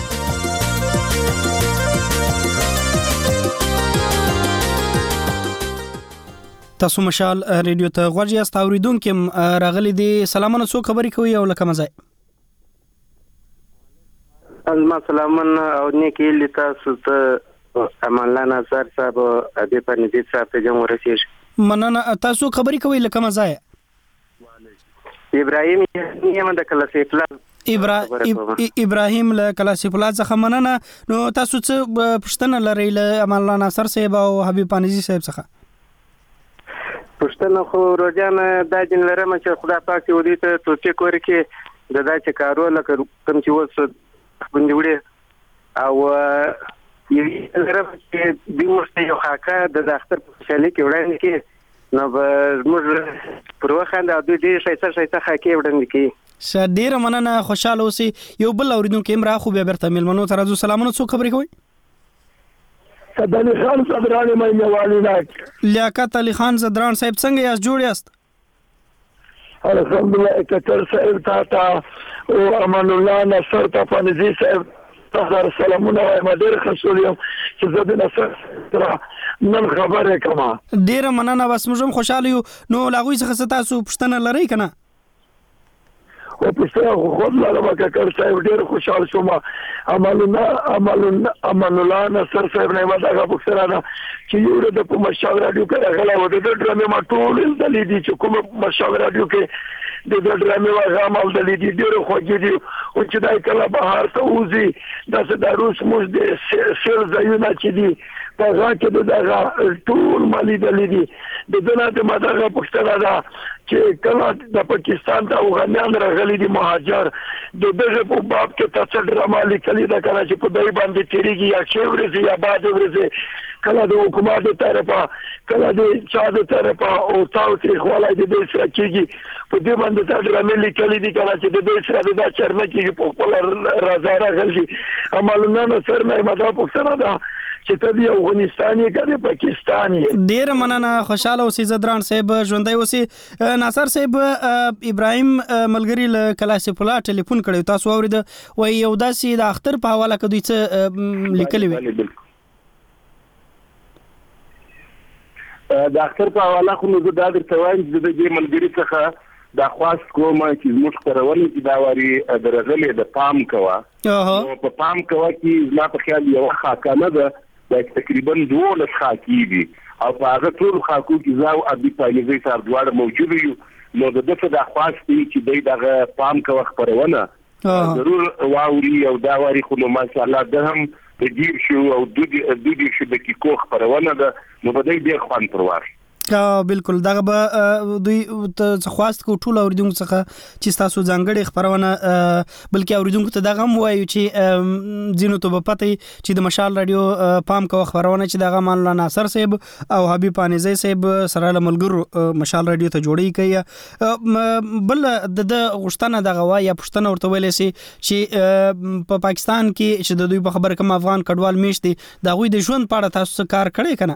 تاسو مشال ریډیو ته غوږی است اوریدونکو راغلي دي سلامونه سو خبري کوي او لکه مزه سلامونه او نیکی لتاسو ته امان الله نصر صاحب ابي پنځه صاحب ته جمع ورسېږي مننه تاسو خبري کوي لکه مزه ابراهيم یم د کلاسیفلا ابراهيم له کلاسیفلا څخه مننه نو تاسو څه پښتنه لري له امان الله نصر صاحب او حبيب پانیزي صاحب څخه پښتنه خو روزانه د جن لرم چې خدا پاک ودی ته توفیق ورکړي د داسې کارو لکه کوم چې وس باندې وړي او لرم چې د مرسته یو حقه د اختر په خوشالي کې وړاندې کې نو موږ پر وخت د دوی شایسته حقه وړاندې کې ډیره مننه خوشاله اوسئ یو بل اوریدونکو امرا خو بیا برته ملمنو ترازو سلامونه څو خبرې کوي صدرانی خان صدرانی مې والینات لیاقت علي خان صدران صاحب څنګه یاست جوړ یاست الحمدلله کتر صاحب تا او امان الله نصر ته پنځه صاحب تاسو سلامونه وایم ډیر خوشاله چې زه د نصر نن خبره کما ډیر مننه بس موږ هم خوشاله یو نو لاغوي څخه تاسو پښتنه لري کنه او پښتنه خود لرم ککر صاحب ډیر خوشاله شوم امان الله نصر صاحب نه ماده پښتنه چې یو د په مشال رادیو کې غلا و د ډرامې ما ټول دلی دي چې کوم مشال رادیو کې د ډرامې واغه مال دلی دي ډیر خوږي دي او چې دای کله بهر ته وځي د روس موږ د سیل ځایونه چې دي په هغه کې دغه ټول مالی دلی دي د دنیا د ماده پښتنه دا چې کله د پاکستان ته افغانان راغلي دي مهاجر د دغه په باب کې تاسو ډرامه لیکلي دا کنه چې په دای باندې تیریږي یا چې ورځي یا بعد ورځي کله د حکومت طرفه کله د چا د طرفه او تاسو تاریخ ولای د دې سره کېږي په دې باندې تاسو ډرامه لیکلي دي کنه چې د دې سره د چرمه کې په خپل راځي راغلي عملونه سره نه ماده پښتنه دا چې ته دی افغانستاني کړي پاکستاني ډیر مننه خوشاله اوسې زدران صاحب ژوندۍ اوسې ناصر صاحب ابراهيم ملګری له کلاسیفلا ټلیفون کړي تاسو اورید وای یو داسې د اختر په حواله کې دوی څه لیکلي وي د اختر په حواله خو نو دا درته وایم چې د دې ملګری څخه دا خواست کوم چې موږ خبرونه چې دا واري درغلې د پام کوا نو په پام کوا کې زما په خیال یو خاکانه ده تقریبا 12 خاکی دي او په هغه ټول خاکو کې زاو ابي پاینځي تر دواړه موجود یو نو د دغه د خواست چې دغه پام کوا خبرونه ضرور واوري او دا واري خو نو ماشاء الله ده هم د جیب شو او د دې شو د کی کوخ خبرونه ده نو په دې ډیر خوان پروار بالکل دغه به دوی خواست کو ټول اوریدونکو څخه چې تاسو ځانګړي خبرونه بلکې اوریدونکو ته دغه وایو چې زینو ته په پته چې د مشال رادیو پام کو خبرونه چې دغه مان الله ناصر صاحب او حبيب پانیزي صاحب سره ملګرو مشال رادیو ته جوړی کوي بل د غشتنه دغه وای یا پښتنه ورته ویلې سي چې په پاکستان کې چې د دوی په خبره کوم افغان کډوال میشتي دا غوي د ژوند په اړه تاسو کار کړی کنه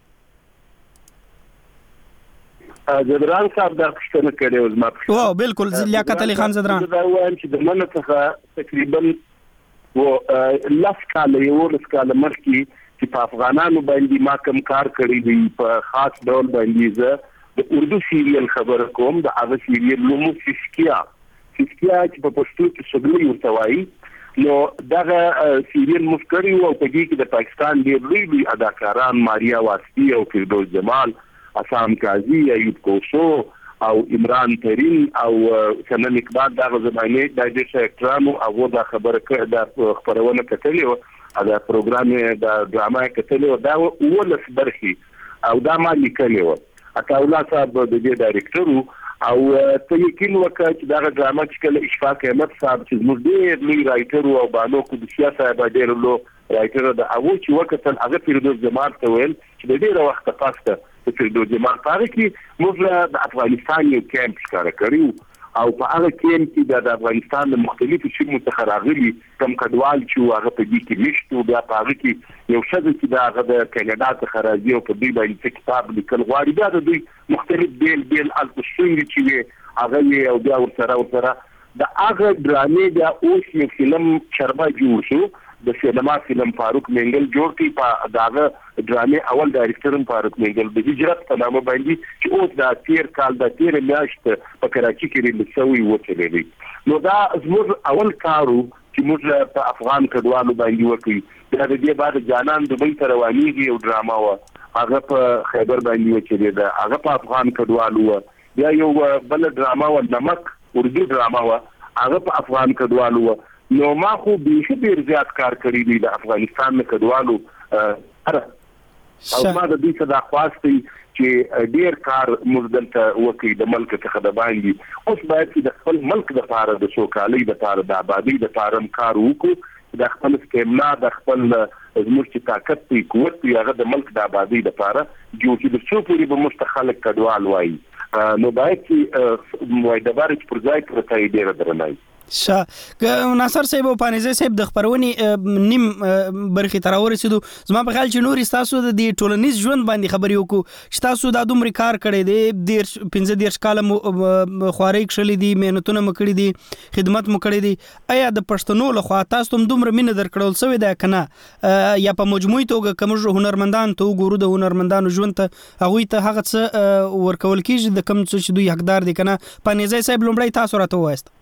زدران صاحب دا پښتنه کړي او زما واو بالکل لیاقت علي خان زدران دا وایم چې د مننه څخه تقریبا و لاس کال مخکې چې په افغانانو باندې ما کوم کار کړی دی په خاص ډول باندې زه د اردو سیریل خبر کوم د هغه سیریل نوم فسکیا چې په پښتو کې سګلي ورته وایي نو دغه سیریل مفکری او په دې کې د پاکستان ډېر لوی اداکاران ماریا واسطي او فردوس جمال اسام قاضي ایوب کوسو او عمران ترین او سنن اقبال دغه زمانه د دې سیکټرانو او دا خبره د خبرونه کتلې او دا پروګرام د ډرامه کتلې او دا ولس برخي او دا ما لیکلې و اته الله صاحب د دې ډایرکټر او ته یقین وکړه چې دا ډرامه چې کله اشفاق احمد صاحب چې موږ ډېر لوی رائټر او بانو کو د سیاست صاحب ډېر لوی رائټر د او چې وکړه هغه فردوس جمال ته ویل چې د ډېر وخت پاسته فردوس جمال پاره کې موږ د افغانستان یو کیمپ ښکار کړیو او په هغه کیمپ کې د افغانستان د مختلفو سیمو څخه راغلي کم کډوال چې هغه په دې کې مشتو بیا په هغه کې یو شذ چې دا هغه د کینیډا څخه راځي او په دې باندې کتاب لیکل غواړي دا د دوی مختلف بیل الکوشنګ چې هغه او بیا ورسره د هغه ډرامې بیا اوس یو فلم چربا جوړ شو د سینما فلم فاروق منګل جوړ کړي په داغه ډرامې اول ډایرکټر فاروق منګل د هجرت په نامه باندې چې اوس د 13 کال د 13 میاشت په کراچي کې ریلیز شوی و چې نو دا زموږ اول کارو چې موږ په افغان کډوالو باندې وکړي دا د دې بعد جانان دوبۍ ته روانېږي یو ډراما و هغه په خیبر باندې وچې ده هغه په افغان کډوالو و بیا یو بل ډراما و نمک اردو ډراما و هغه په افغان کډوالو و نو ما خو به ډیر زیات کار کړی دی د افغانستان کډوالو او ما د دې څخه د خواستي چې ډیر کار مزدلته وکړي د ملک څخه د باندې اوس باید چې د خپل ملک د لپاره د سوکالۍ د لپاره د آبادی د لپاره کار وکړو د خپل استعمار د خپل زموږ چې طاقت دی قوت دی هغه د ملک د آبادی د لپاره جوړ چې د څو پوری به مستخلق کډوال وایي نو باید چې وای د بارچ پر ځای پرته ډیر درنای ناصر صاحب او پانیزه صاحب د خبرونی نیم برخي تر ورسېدو زما په خیال چې نور تاسو د ټولنیز ژوند باندې خبرې وکړو چې تاسو د دومره کار کړی دی د 15 کال خواري کړلې دي مهنتونه مکړې دي خدمت مکړې دي آیا د پښتنو لخوا تاسو هم دومره مینه درکړل سوی ده کنه یا په مجموعي توګه کوم هنرمندان ته وګورو د هنرمندانو ژوند ته هغه ته هغه څه ورکول کیږي د کوم څه چې دوی حقدار دي کنه پانیزه صاحب لومړی تاسو راته وایست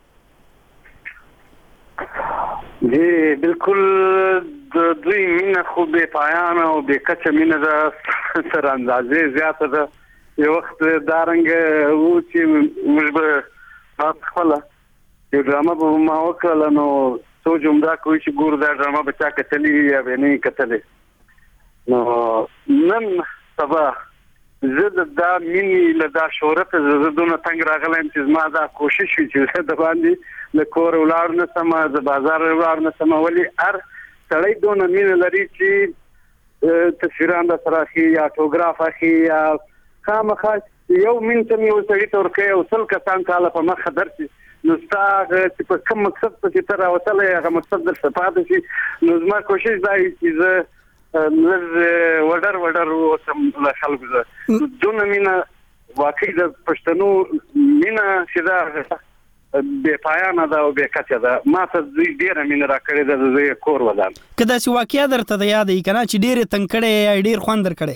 جی بالکل د دوی مینه خو به پایان او به کچ مینه د سر اندازې زیاته ده یو وخت دارنګ و چې موږ به خپل یو ډرامه به ما وکړه نو سوچ عمدا کوي چې ګور دا ډرامه به چا کتلې یا به نه کتلې نو نن سبا زه دا مینې له دا شهرت زه دونه تنګ راغلم چې زما دا کوشش وي چې د باندې له کور ولاړ نه سم د بازار ولاړ نه سم ولي هر سړی دونه مینه لري چې تصویران د سراخي یا فوټوګراف اخی یا خامخا یو منټ مې وسړی تورکه او سل کسان کاله په مخ درسي نو ستاسو چې په کوم مقصد ته تر راوتلې هغه مقصد در صفاده شي نو زما کوشش دا چې زه وډر وسم له خلکو زه دونه مینه واقعي د پښتنو مینه چې دا به پایانه ده او به کچه ده ما ته ډیره مینه راکړې ده زه کور ودان کدا چې واقعیا درته د یادې کنه چې ډیره تنکړې ډیر خوندر کړې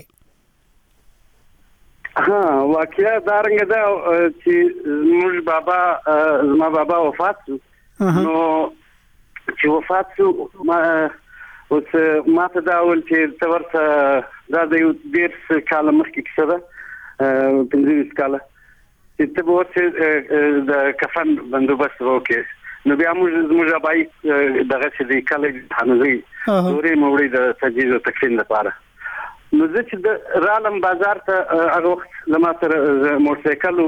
ها واقعیا دارنګ ده چې موږ بابا زما بابا وفات شو نو چې وفات شو اوس ما ته دا ول چې څورته دا د یو ډیر کال مخکې کیسه ده 15 کال چې ته ورته د کفن بندوبست وکړې نو بیا موږ ابای دغه چې د کالج حنوي نورې موړي د تجهیز او تکفین لپاره نو زه چې د رالم بازار ته هغه وخت زما سره موټرسایکل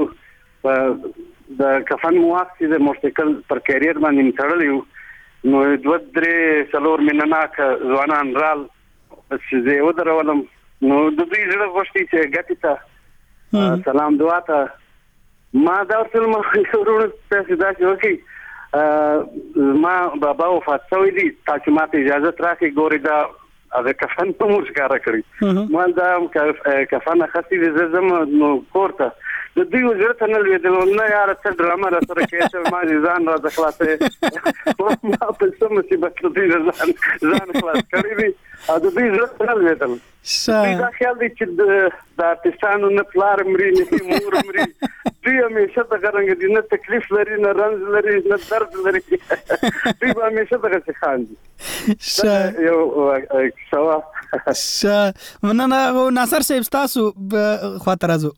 د کفن موافق د موټرسایکل پر کیریئر باندې تړلی نو دوه درې څلور مینناک ځوانان رال چې زه ودرولم نو د دوی زړه غوښتي چې ګټي ته سلام دعا ته ما دا ورته ما ورونه څه دا چې وکي ما بابا وفات شوی دی تاسو ماته اجازه راکړئ ګوري دا هغه کفن په موږ کار کړی ما دا کفن خاصی د زم نو کوړه د دوی وزرت نه لیدل نه یار څه ډرامه را سره کېته ما ځان را ځخلاته ما په څه مصیبت د دې ځان خلاص کړی وي ا د دوی وزرت نه لیدل دا خیال دی چې د پښتانو نه پلار مري نه مور مري دوی همیشه د غرنګ دي نه تکلیف لري نه رنځ لري نه درد لري دوی همیشه دغه څه خاندي یو سوا مننه ناصر صاحب تاسو خاطر ازو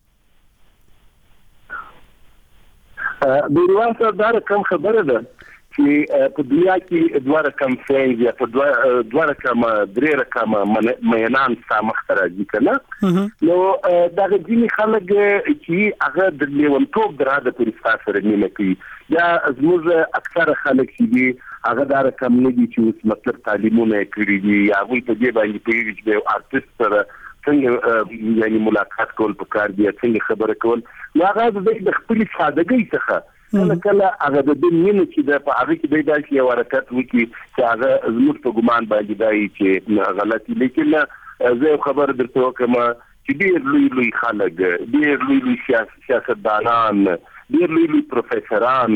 بیروان صاحب دا رقم خبره ده چې په دنیا کې دوه رقم فینز یا په دوه رقم درې رقم مینان سامخ راځي کنه نو دا ځینې خلک چې هغه د لیونتوب دراده پر اساس سره نیمه کوي یا زموږ اکثر خلک چې هغه دا رقم نه دي چې اوس مطلب تعلیمونه کړی دي یا هغه ته دی باندې پیږي چې ارتست سره څنګه یعنی ملاقات کول پکار دي څنګه خبره کول نو هغه د خپل سادهګۍ څخه کله هغه د دنیا چې د په هغه کې د داسې یو حرکت وکړي چې هغه زموږ په ګمان باندې دی چې غلطي لیکن زه خبر درته وکم چې ډېر لوی خلک ډېر لوی سیاستدانان ډېر لوی پروفیسوران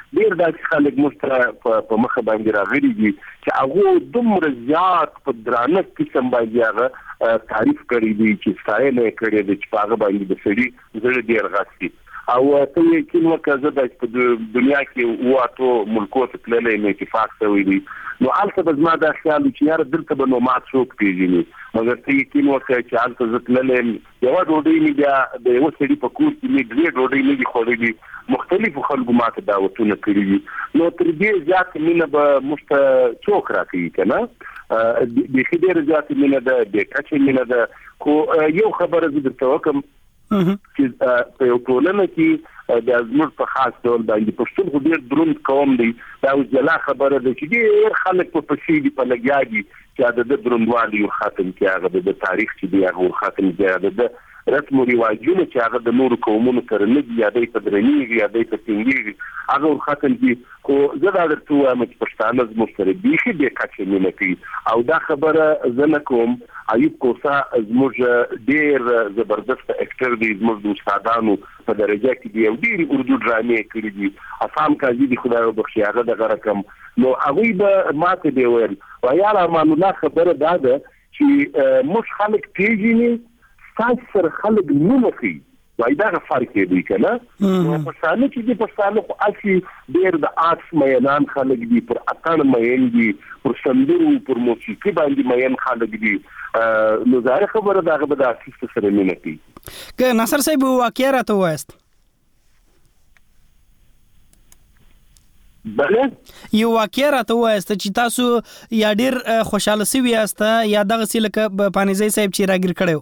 ډیر داسې خلک موږ په مخه باندې راغلي دي چې هغه دومره زیات په درانه قسم باندې هغه تعریف کړی دی چې ستاینه کړی دی چې هغه باندې د سړي زړه ډیر غاښي او ته یې کینو کزه د دنیا کې واټو ملکو ته تللې نه اتفاق شوی دی نو البته به زما دا خیال چې یار دلته به نو مات څوک پیژني مګر ته یې کینو چې البته زه تللې یو ډوډۍ مې بیا د یو سړي په کور کې مې دوه ډوډۍ مې دي خوړلې مختلفو خلکو ماته دعوتونه کړي دي نو تر دې زیات مینه به مشته څوک راکوي که نه د ډېر زیات مینه ده د کچې مینه ده خو یو خبره زه درته وکړم چې په یو ټولنه کې د زموږ په خاص ډول باندې پښتون خو ډېر دروند قوم دی دا اوس جلا خبره ده چې ډېر خلک په پسې دي په لګیا دي چې د دروندوالي ختم کړي هغه د تاریخ چې دی هغه ختم کړي د رسم او رواجونه چې هغه د نورو قومونو سره نه دي یا دی په درنیږي یا دی په ټینګېږي هغه ختم کړي خو زه دا درته وایم چې پښتانه زموږ سره بیخي بې کچې مینه کوي او دا خبره زه نه کوم ایوب کوسا زموږ ډېر زبردست اکټر دی زموږ د استادانو په درجه کې دی او ډېرې اردو ډرامې کړي دي اسام قاضي دی خدای وبخښي هغه دغه رقم نو هغوی به ماته دی ویل ویار امان الله خبره دا ده چې موږ خلک پیژني ستاسو سره خلک مینه کوي وای دا فرق دی که نه پښتانه چې دي پښتانه خو اصلي ډېر د آرټس مینان خلک دي پر اتڼ مین دي پر سندرو پر موسیقي باندې مین خلک دي نو ظاهره خبره ده هغه به د آرټسټ سره مینه کوي که ناصر صاحب واقعه راته ووایاست بله یو واقعه راته ووایاست چې تاسو یا ډېر خوشحاله سوي یاست یا دغسې لکه پانیزی صاحب چې راګیر کړی و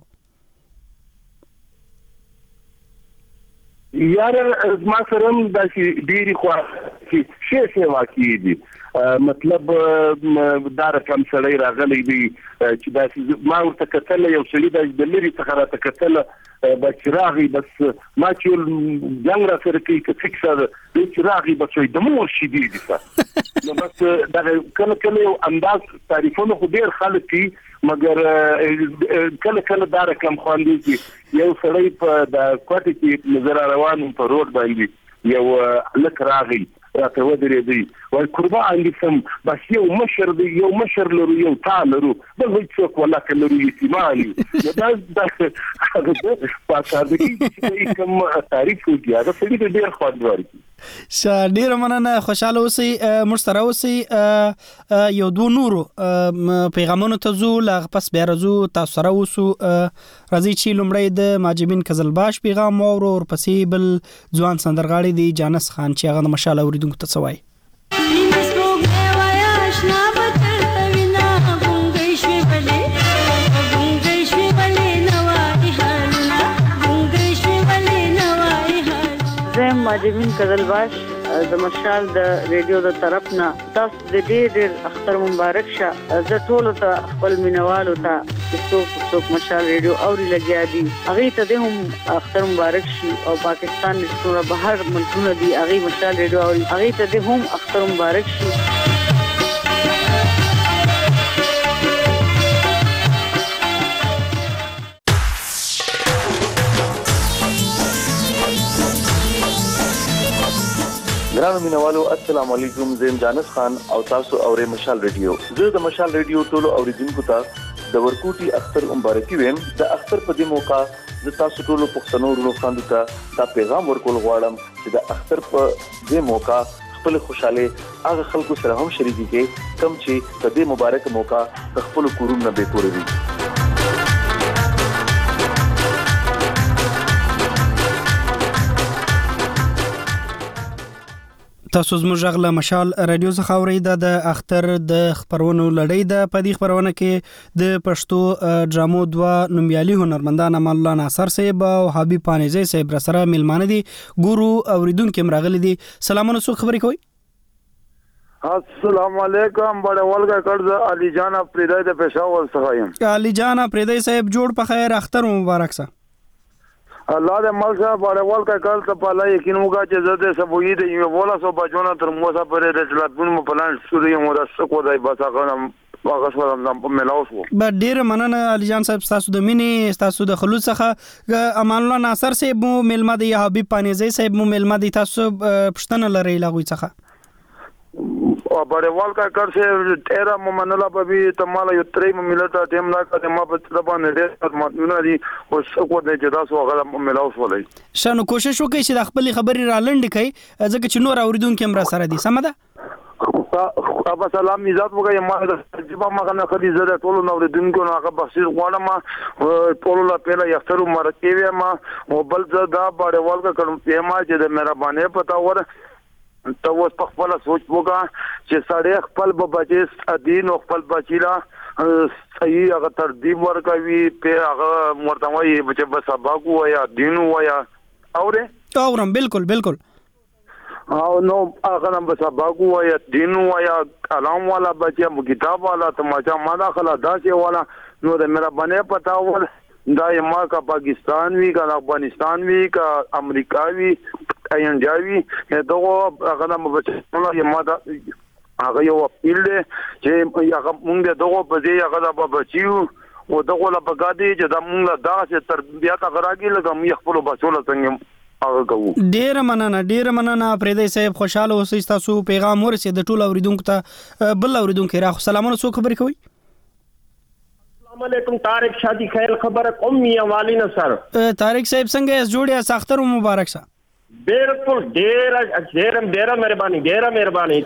یاره زما سره هم داسې ډېرې خوا ښې واقعې دي مطلب دا رقم سړی راغلی دی چې داسې ما ورته کتله یو سړي داسې د لرې څخه راته کتله چې راغی بس ما چې جنګ را سره کوي که فکسه ده دی چې راغی بس وایي د مور شیدې دي سه نو بس دغه کله کله یو انداز تعریفونه خو ډېر خلک کوي مګر کله کله دا رقم خواندي چې یو سړی په د کوټې کې نظر روان په روډ باندې یو هلک راغی راته ودرېدی وایي قربان دي سم بس یو مشر دی یو مشر لرو یو تا لرو بل هیڅ څوک ولاکه لرو یتیمان نو دا په سادګي چې کوم تعریف وکړي هغه سړي ته ډېر خوند ورکړي ډېره مننه خوشحاله اوسئ موږ سره اوسئ یو دوه نورو پیغامونو ته ځو له هغه پس بیا راځو تاسو سره اوسو راځئ چې لومړی د ماجبین قزلباش پیغام واورو ورپسې بل ځوان سندرغاړی دی جانس خان چې هغه د مشال اورېدونکو ته څه وایي ماجبین قزلباش د مشال د ریډیو د طرف نه تاسو د ډېر اختر مبارک شه زه ټولو ته خپل مینوالو ته چې څوک مشال ریډیو اوري لګیا دي هغې ته دې هم اختر مبارک شي او پاکستان ټوله بهر ملکونه دي هغې مشال ریډیو اوري هغې ته دې هم اختر مبارک شي ګرانو مینوالو السلام علیکم زم جانس خان او تاسو اورې مشال ریډیو زه د مشال ریډیو ټولو اوریدونکو ته د ورکوټي اختر مبارکي ویم د اختر په دې موقع د تاسو ټولو پښتنو ورونو خويندو ته دا پیغام ورکول غواړم چې د اختر په دې موقع خپل خوشاله هغه خلکو سره هم شریکي کې کم چې په دې مبارک موقع خپل کورونه به کور وي تاسو زموږ غږ له مشال رادیو څخه اورئ د اختر د خبرونو لړۍ د پدې خبرونه کې د پښتو ډرامو دوا نومیالي هنرمندان امان الله ناصر صاحب او حبیب پانیزی صاحب سره ملمانه دي ګورو اوریدونکو مرغلي دي سلامونه سو خبرې کوي السلام علیکم بڑے ولګه کړه علي جان پریدای د پېښور څخه یم علي جان پریدای صاحب جوړ په خیر اختر مبارک سه الله دې ملګا بڑےوال کا کال ته پالا یقین وکا چې زده سبوی دې یو بولا سو بچونه تر موسه پرې د چلاتون په پلان سوري مو رس کو دای بس هغه هغه سره ملاو شو. به ډیر مننه علي جان صاحب تاسو د مینې تاسو د خلوص څخه امان الله ناصر صاحب مو ملما دی حبیب پانیزی صاحب مو ملما دی تاسو پښتنه لري لاغوي څخه او بڑےوال کا کر سے تیرا ممنلا ببي تمالا یو ترې ملتا ټیم لا کته ما په طبعا ډېر ماتونه دي او څو د جدا سو هغه ملاو شولې شنو کوشش وکړئ چې د خپل خبرې را لنډ کړئ ځکه چې نور اوریدونکو هم را سره دي سم ده ابا سلام نزاد وګیا ما د تجربه ما کنه خدي زړه ټولو نو اوریدونکو نو هغه بخشش غواړم ټولو لا پیله یختر مرکه ما او بل زدا بڑےوال کا کړم پیما چې د مهرباني پتا ور ته اوس په خپل سوچ وکړه چې سړی خپل بچی دین او خپل بچیلا صحیح هغه ترتیب ورکوي په هغه مرتوي چې بس سبق وایا دین وایا اورم بالکل او نو هغه نم بس سبق وایا دین وایا کلام والا بچي کتاب والا تماچا ماده خلا داسې والا نو د مهرباني پتا ور دا ما کا پاکستان وی کا افغانستان وی کا امریکا وی انډیاوی دغه هغه نم بچو ما دا هغه یو اپیل دی چې هغه مونږ دغه په دې هغه د بچیو او دغه لا بګادي چې د مونږ داسې تربیات غراګي لګم یو خپل بچو څنګه هغه کوو ډیر مننه پردی صاحب خوشاله اوسئ تاسو پیغام ورسې د ټول اوریدونکو ته بل اوریدونکو را سلامونه سو خبرې کوي السلام علیکم طارق شادی خیر خبر قوم میاں والی نه سر طارق صاحب څنګه اس جوړیا سختر مبارک سا بالکل ډیر مهرباني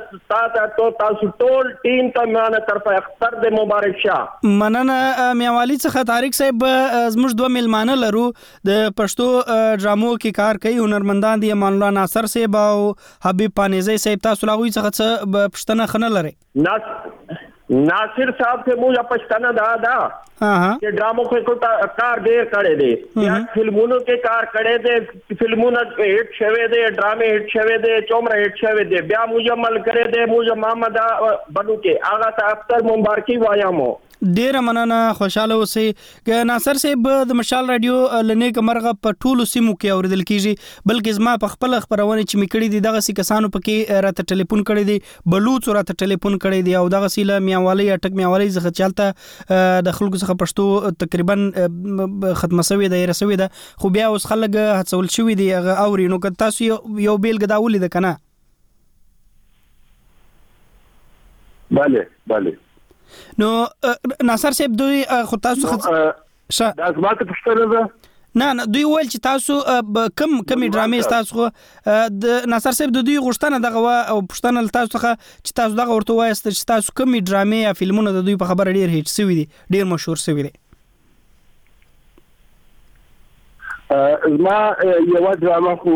تاسو ټول ټیم ته مانه طرفه اختر د مبارک شه مننه میاوالی څخه طارق صاحب زموږ دوه ملمانه لرو د پښتو ډرامو کې کار کوي هنرمندان دي امان الله ناصر صاحب او حبیب پانیزی صاحب تاسو لاغوي څخه پښتنه خنه لري नासिर साहब से मुझे पछताना दादा कि ड्रामों के कार देर करे दे या फिल्मों के कार करे दे फिल्मों हिट छवे दे ड्रामे हिट छवे दे चोमरा हिट छवे दे ब्याह मुझे मल करे दे मुझे मोहम्मद बनू के आगा ता अख्तर मुबारकी वायामो ډیر مننه خوشاله اوسئ ک ناصر صاحب د مشال رادیو لنیک مرغه په ټولو سیمو کې اوریدل کیږي بلکې زما په خپل خبرونه چې میکړی دي دغه کسانو پکې راته ټلیفون کړی دي بلوچ راته ټلیفون کړی دي او دغه سیله میاوالی اٹک میاوالی زغه چالتہ د خلکو څخه پښتو تقریبا ختمه شوی دی رسوي ده خو بیا اوس خلک هڅول شوی دي هغه اوري نو که تاسو یو بیل غداولې ده کنه bale نو ناصر صاحب دوی خو تاسو دا زما ته پښتنه ده نه دوی ویل چې تاسو کم ډرامې تاسو د ناصر صاحب دوی غوښتنه دغه او پښتنه تاسو څخه چې تاسو دغه ورته وایست چې تاسو کم ډرامې یا فلمونه د دوی په خبره ډیر هیټ شوی دي ډیر مشهور شوی دي زما یو ډرامه خو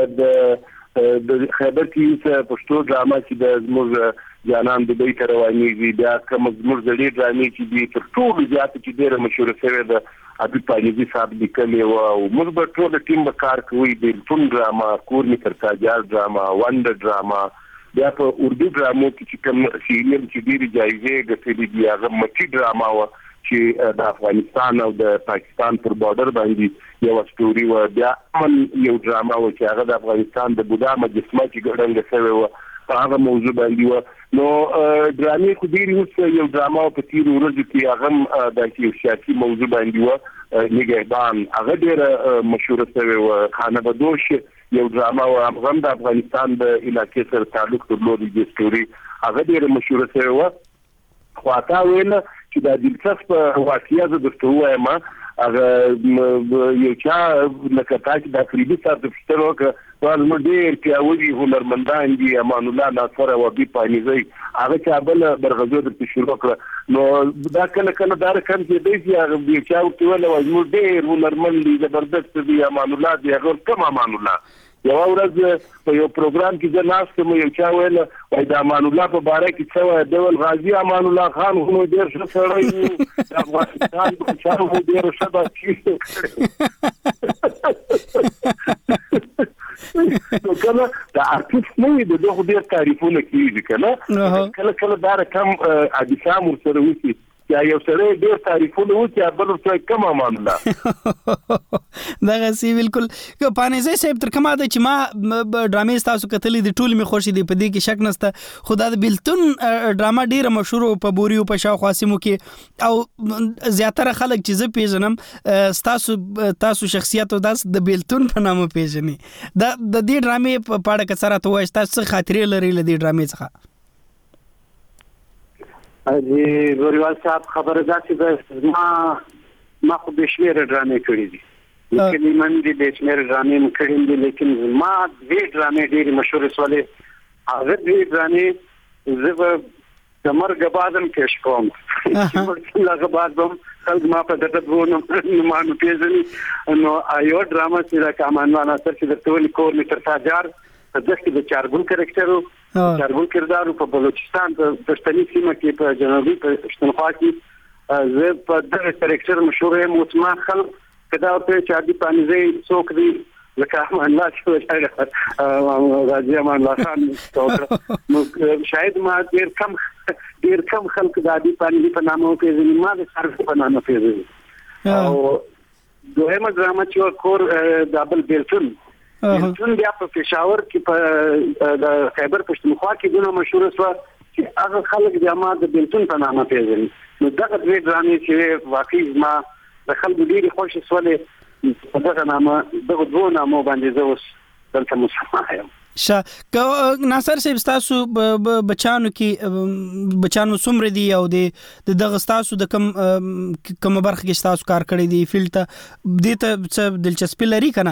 د خیبر کې پښتو ډرامه چې د زموږ جانان د دوی تر روانېږي بیا کوم زموږ د ډېر ډرامې چې دي تر ټولو زیاته چې ډېره مشهوره شوې ده حبیب پانیزي صاحب لیکلې وه او موږ به ټول ټیم به کار کوي بیلتون ډرامه کور مې تر تاجال ډرامه ونډه ډرامه بیا په اردو ډرامو کې چې کوم سیریل چې ډېرې جایزې ګټلې دي هغه مټي ډرامه وه چې د افغانستان او د پاکستان پر بارډر باندې یو سټوري و بیا یو ډرامه و چې هغه د افغانستان د بودا مجسمه چې ګډنګ شوی و هغه موضوع باندې و نو ډرامې خو ډېرې اوس یو ډرامه په تیرو ورځو کې هغه د یو سیاسي موضوع باندې و نگهبان هغه ډېره مشهوره شوې وه خانه بدوش یو ډرامه وه هغه هم د افغانستان د علاقې سره تعلق درلود د سټوري هغه ډېره مشهوره شوې وه خو اتا ویله چې دا دلچسپه واقعه زه درته ووایم هغه یو چا لکه تا چې د افریدي صاحب ته پوښتنه وکړه زموږ ډېر پیاوړي هنرمندان دي امان الله ناصر او حبیب پانیزی هغه چا بله برغزو درته شروع کړه نو دا کله کله دا رقم کېدی چې هغه یو چا ورته ویله وایي زموږ ډېر هنرمند دي زبردست دي امان الله دي هغه کم امان الله یوه ورځ په یو پروګرام کې زه ناست یم یو چا ویله وایي د امان الله په باره کې څه وایي دی ویل غازي امان الله خان خو نو ډېر ښه سړی و د افغانستان پاچا مو ډېره ښه نو کله د ارټیسټ نه وي د دغه ډېر تعریفونه کېږي که نه کله کله دا رقم حادثه هم ورسره وشي یا یو سره ډیر تعریفونه وکړي بل څه کم معاملہ دغه سی بالکل پانیزه صاحب تر کومه ده چې ما ډرامې تاسو کتلې د ټول می خوشي دی په دې کې شک نشته خدا د بیلتون ډراما ډیره مشهور په بوري او په شاوخوا سیمو کې او زیاتره خلک چې زه پیژنم تاسو شخصیت او د بیلتون په نامه پیژني د دې ډرامې په اړه کثرت وایي تاسو خاطرې لري له دې ډرامې څخه اجي ګوریوال صاحب خبره ده چې ما خو بشمیر ډرامې کړې دي لیکن من دي بشمیر ډرامې کړې دي لیکن ما دې ډرامې ډېرې مشهورې سولې هغه دې ډرامې زه د مرګ بعدم کېش کوم چې هغه بعدم خلک ما په دغه ونه ما نو پیژني نو ایو ډرامه چې د کامان ناصر چې د ټول کور می تر تاجر د دغه د چارګل کریکټر چارګل کردار په بلوچستان په پښتني سیمه کې په جنوبي پښتونخوا کې زه په دغه کریکټر مشهور یم مطمئ خلک کدا په چادي پانیزي څوک دی لکه امان الله چې راځي امان الله خان نو شاید ما ډیر کم خلک د دې پانیزي په نامه پیژني ما د صرف په نامه پیژني او دویمه ډرامه چې کور دابل بیلتون بیا په پېښور کې په د خیبر پښتونخوا کې دونه مشهور شو چې هغه خلک د ما د بیلتون په نامه پیژني نو دغه دوه ډرامې چې واقعي ما د خلکو ډېری خوښ شولې په دغه نامه دغه دوه نامو باندې زه اوس دلته مسلمان یم ناصر صاحب تاسو بچانو کې څومره دي او د دغه تاسو د کوم برخه کې تاسو کار کړی دی فیلډ ته دې ته څه دلچسپي لري کنه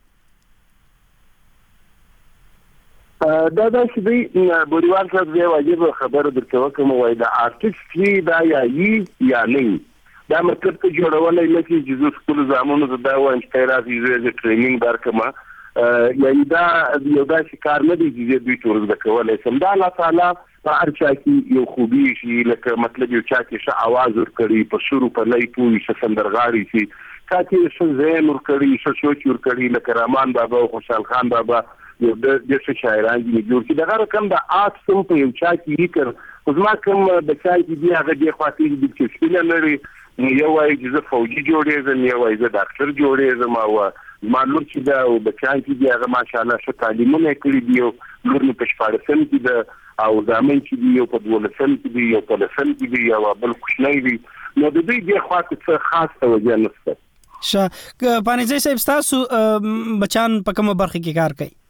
دا چې دی بوریوال صاحب دی واجب خبره درته وکم وای دا آرټیست چې دا یا نه دا مطلب ته جوړولای نه چې جزو خپل زامنو دا وایي چې راځي زه ټریننګ درکمه یعنی دا یو دا کار نه دی چې دوی ټول د کولای سم دا الله تعالی په ارچا کې یو خوبي شي لکه مطلب یو چا کې ش आवाज ور کړی په شروع په لای پوي ش سندرغاړي شي کاته ش زین ور کړی ش سوچ ور کړی لکه رحمان بابا او خوشحال خان بابا یو د څه شاعران دي جوړ چې دغه رقم د آرټ سم په یو چا کې لیکر اوسما کوم د چا کې دی هغه د خاطر د چې لري یو وايي چې فوجي جوړېږم یو وايي چې ډاکټر جوړېږم او معلوم چې دا او د چا کې دی هغه ماشاءالله ش تعلیمونه کړی دی نور نو پښپارسم کې د او ځامن چې دی یو په دولسم کې دی یو په لسم کې دی یو بل کوښنۍ دی نو د دې د خاطر څه خاص توجه نشته پانیزه صاحب تاسو بچان په کومه برخه کې کار کوي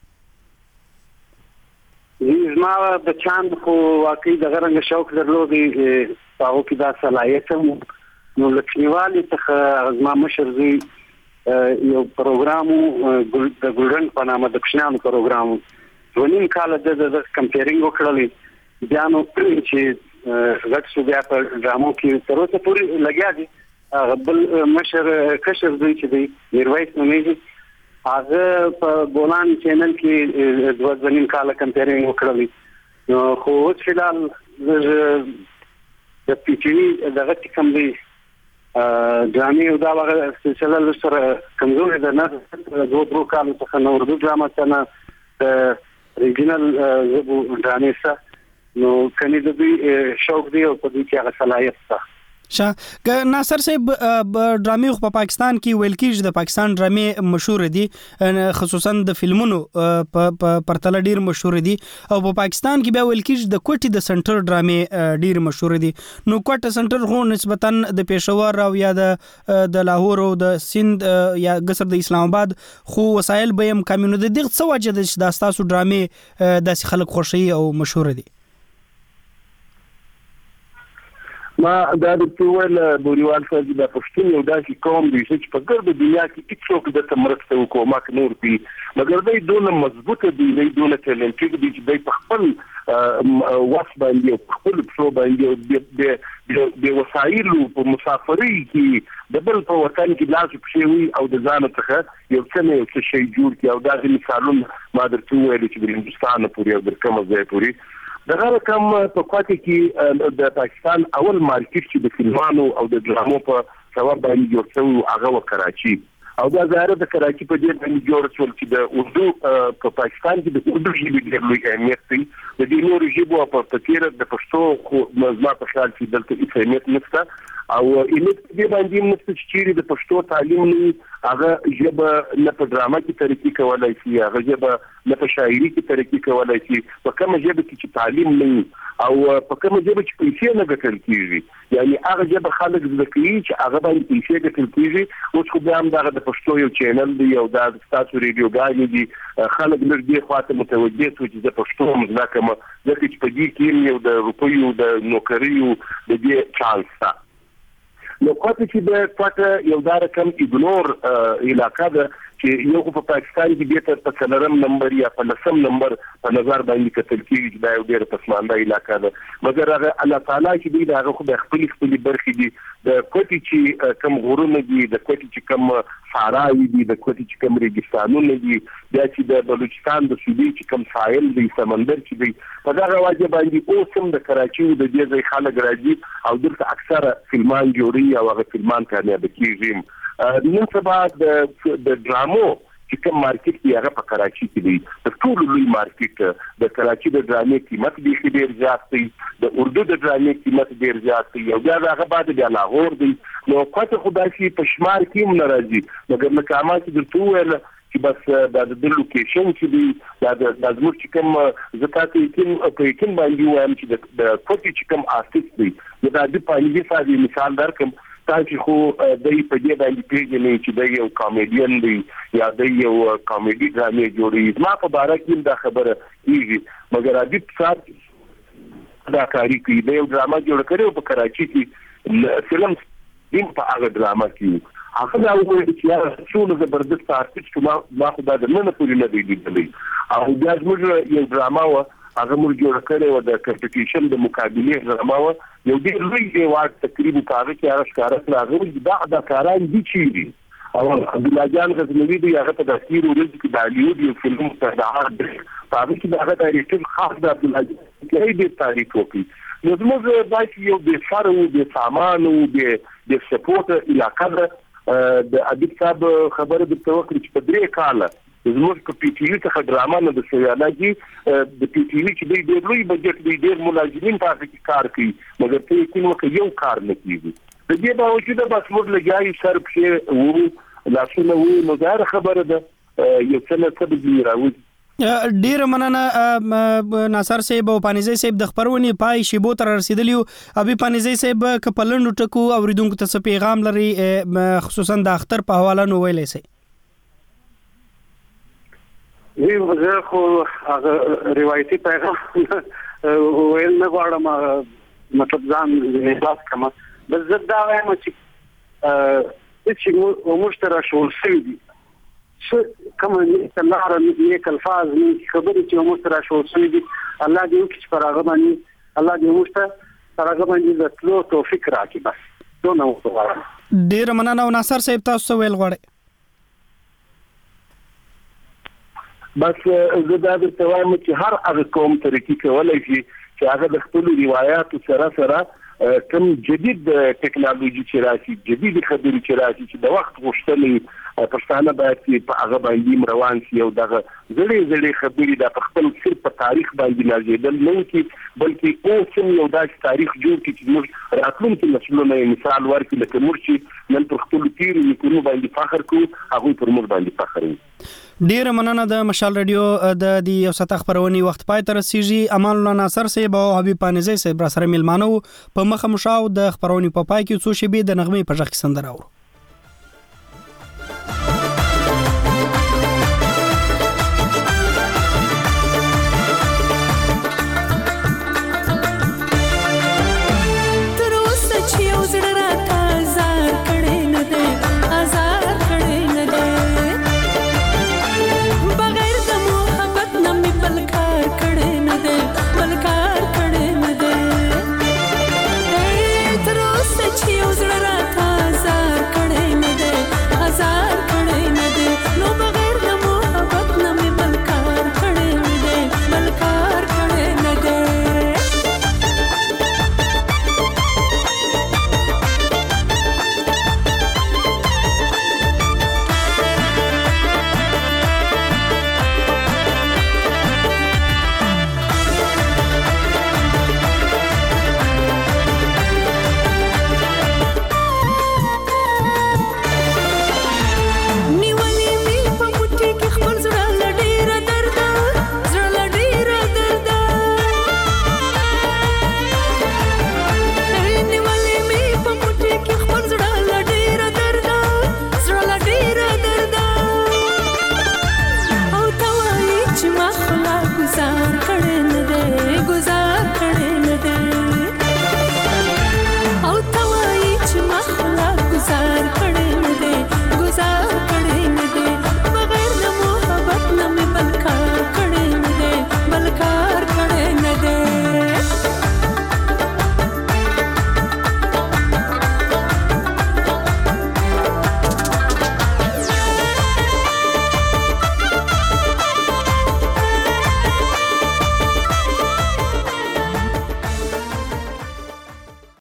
زما بچان خو واقعي دغه رنګ شوق درلودي هغه کې دا صلاحیت نو لکشمیوالي څخه زما مشر زی یو پروګرام د ګولډن په نامه د کښنانو پروګرام ونیم کال د کمپیرینګ وکړلې بیا نو چې غټ شو بیا په ډرامو کې تر اوسه پورې لګیا دي بل مشر کشر زی چې دی میرویس نومیږي هغه په بولان چینل کې د ځنین کال کمپیرینګ وکړلې نو خو فلحال د پیچې دغه کوم دی ډرامې او دا هغه سلسله سره کمزوري ده نه دوه کال څخه نو اردو ډرامه څنګه ریجنل زبو ډرامې سره نو کني د دې شوق دی او په دې کې هغه صلاحیت ده ناصر صاحب ډرامې په پاکستان کې ویل کېږي د پاکستان ډرامې مشهور دي خصوصا د فلمونو په پرتله ډیر مشهور دي او په پاکستان کې بیا ویل کېږي د کوټي د سنټر ډرامې ډیر مشهور دي نو کوټه سنټر خو نسبتا د پېښور او یا د لاهور او د سند یا قصر د اسلام آباد خو وسایل به هم کمینو د دغه څه وجه د تاسو ډرامې د خلک خوشي او مشهور دي ما دا د ټول بوریوال صاحب د پښتون یو داسې قوم دی چې په ګرد دنیا کې هیڅوک د تمرکز وکوما نور پی مګر دوی دونه مضبوطه دي دوی دونه ټیلنټډ دي چې دوی په خپل وخت باندې په خپل څو باندې د وسایلو په مسافرۍ کې د بل په وطن کې لاس پښوی او د ځان څخه یو څه شي جوړ کی او دا د مثالونه ما درته ویل چې د هندستان پورې او د کوم ځای پورې دغه رقم په کوټه کې د پاکستان اول مارکیټ چې د فلمانو او د ډرامو په سبب باندې جوړ شوی هغه و کراچي او دا ظاهر د کراچي په دې باندې جوړ شول چې د اردو په پاکستان کې د اردو ژبې ډېر لوی اهمیت دی د دې نورو ژبو په تکیر د پښتو خو مزما په خیال کې دلته هیڅ اهمیت نشته او الیت دې باندې نشته چې د پښتو تعلیم نه هغه ژبه نه په ډرامه کې ترقی کولای شي هغه ژبه نه په شاعري کې ترقی کولای شي په کومه ژبه کې تعلیم نه او په کومه ژبه چې پیسې نه ګټل کیږي یعنی هغه ژبه خلک زده کوي چې هغه باندې پیسې ګټل کیږي اوس خو بیا هم د پښتو یو چینل دی او د تاسو ریډیوګانې دي خلک لږ دې خواته متوجه شو چې د پښتو مزدا کوم ځکه چې په دې کې یو د روپیو د نوکریو د دې چانس تا نو کوته چې د کوته یو دا رقم ایګنور علاقه ده چې یو په پاکستان کې د څلورم نمبر یا په لسم نمبر په نظر باندې کتل کېږي چې دا یو ډېر پسمانده علاقه ده مګر هغه الله تعالی چې دی دا خو د خپل برخې دي د کوټي چې کم غرونه دي د کوټي چې کم صحراوي دي د کوټي چې کم ریګستانونه دي بیا چې د بلوچستان د سوبي چې کم ساحل دی سمندر چې دی په دا واجب باندې اوسم د کراچي د دې ځای خلک راځي او دلته اکثره فلمان جوړي او هغه فلمان کامیاب کیږي نن سبا د ډرامو چې کوم مارکیټ دی هغه په کراچي کې دی د ټول لوی مارکیټ د کراچي د ډرامې قیمت ډېر زیات دی د اردو د ډرامې قیمت ډېر زیات دی او بیا هغه بعد د لاهور دی نو کوته خدای شي په شمار کې هم ناراضي مګر مقامات د ټول چې بس د لوکیشن چې دی د زموږ چې کوم زکات یې باندې وایم چې د کوټي چې کوم آرټیست دی دا د پالیزي ساده مثال درکم تاسو خو د په دې باندې پیژنئ چې د یو کامیډین دی یا د یو کامیډي ډرامې جوړي ما په باره کې دا خبره کیږي مګر ادیب صاحب دا کاری کوي د یو ډرامه جوړ کړو په کراچي کې فلم دیم په هغه ډرامه کې هغه دا وایي چې څو زبردست آرټیست ما خو دا نه پوری نه دی لیدلې او بیا موږ یو ډرامه و هغه موږ جوړ کړو د کمپټیشن د مقابله ډرامه و یو ډېر لوی ایوارډ تقریبا هغه کې هغه ښکارت راغلی دا کاران دي چې او عبدالله جان غزنوی دی هغه په داسیر ورځ کې د هالیوډ یو فلم ته هغه کې هغه ډایرکټر خاص د عبدالله جان کې د تاریخ وکړي نو زموږ دا چې یو د سارو د سامان او د سپورټ علاقه د ادیب صاحب خبره د توکل چې په 3 کاله زموږ په پی ټی وی څخه ډرامه نه د سیالای د پی ټی وی چې ډېر لوی بجټ دی ډېر ملازمین په کې کار کوي مګر ته کوم یو کار نه کیږي د دې باوجود بس موږ لګیای سر په وو لاسونه وو نو دا خبره ده یو څه څه به راوځي ډیر مننه ناصر صاحب او پانیزی صاحب د خبرونې پای شیبو تر رسیدلیو ابي پانیزی صاحب کپلندو ټکو اوریدونکو ته پیغام لري خصوصا د اختر په حواله نو ویلې سي زه خو هغه روایتي پیغام ویل نه غواړم مطلب ځان احساس کوم بس زه دا وایم چې موږ ته راشول شوي دي کوم لاره نیک الفاظ خبرې چې موږ ته راشول شوي دي الله دې وکړي چې پر هغه باندې الله دې موږ ته پر هغه باندې د تلو توفیق راکړي بس دونه وغواړم ډېر مننه ناصر صاحب تاسو ویل غواړئ بس زه دا د توام چې هر هغه قوم ترقی کولای شي چې هغه د خپل روایت سره کوم جدید ټیکنالوژي چې راشي جدید خبرې چې راشي چې د وخت غوښتنې پښتانه باید په هغه باندې روان شي او دغه زړې خبرې د خپل صرف په تاریخ باندې نازیدل نه کی بلکې اوس یو داسې تاریخ جوړ کړي چې موږ راتلونکي نسلونه مثال ورکړي لکه موږ چې نن پر خپل تیر نیکونو باندې فخر کوو هغه پر موږ باندې فخر کوي ډیر مننه د مشال رادیو د یو ساعت خبرونی وخت پای تر رسیږي امان الله ناصر صاحب او حبیب پانیزی صاحب را سره ملمانو په مخه مشاو د خبرونی په پای کې څو شی به د نغمه په ځخ سندره اورو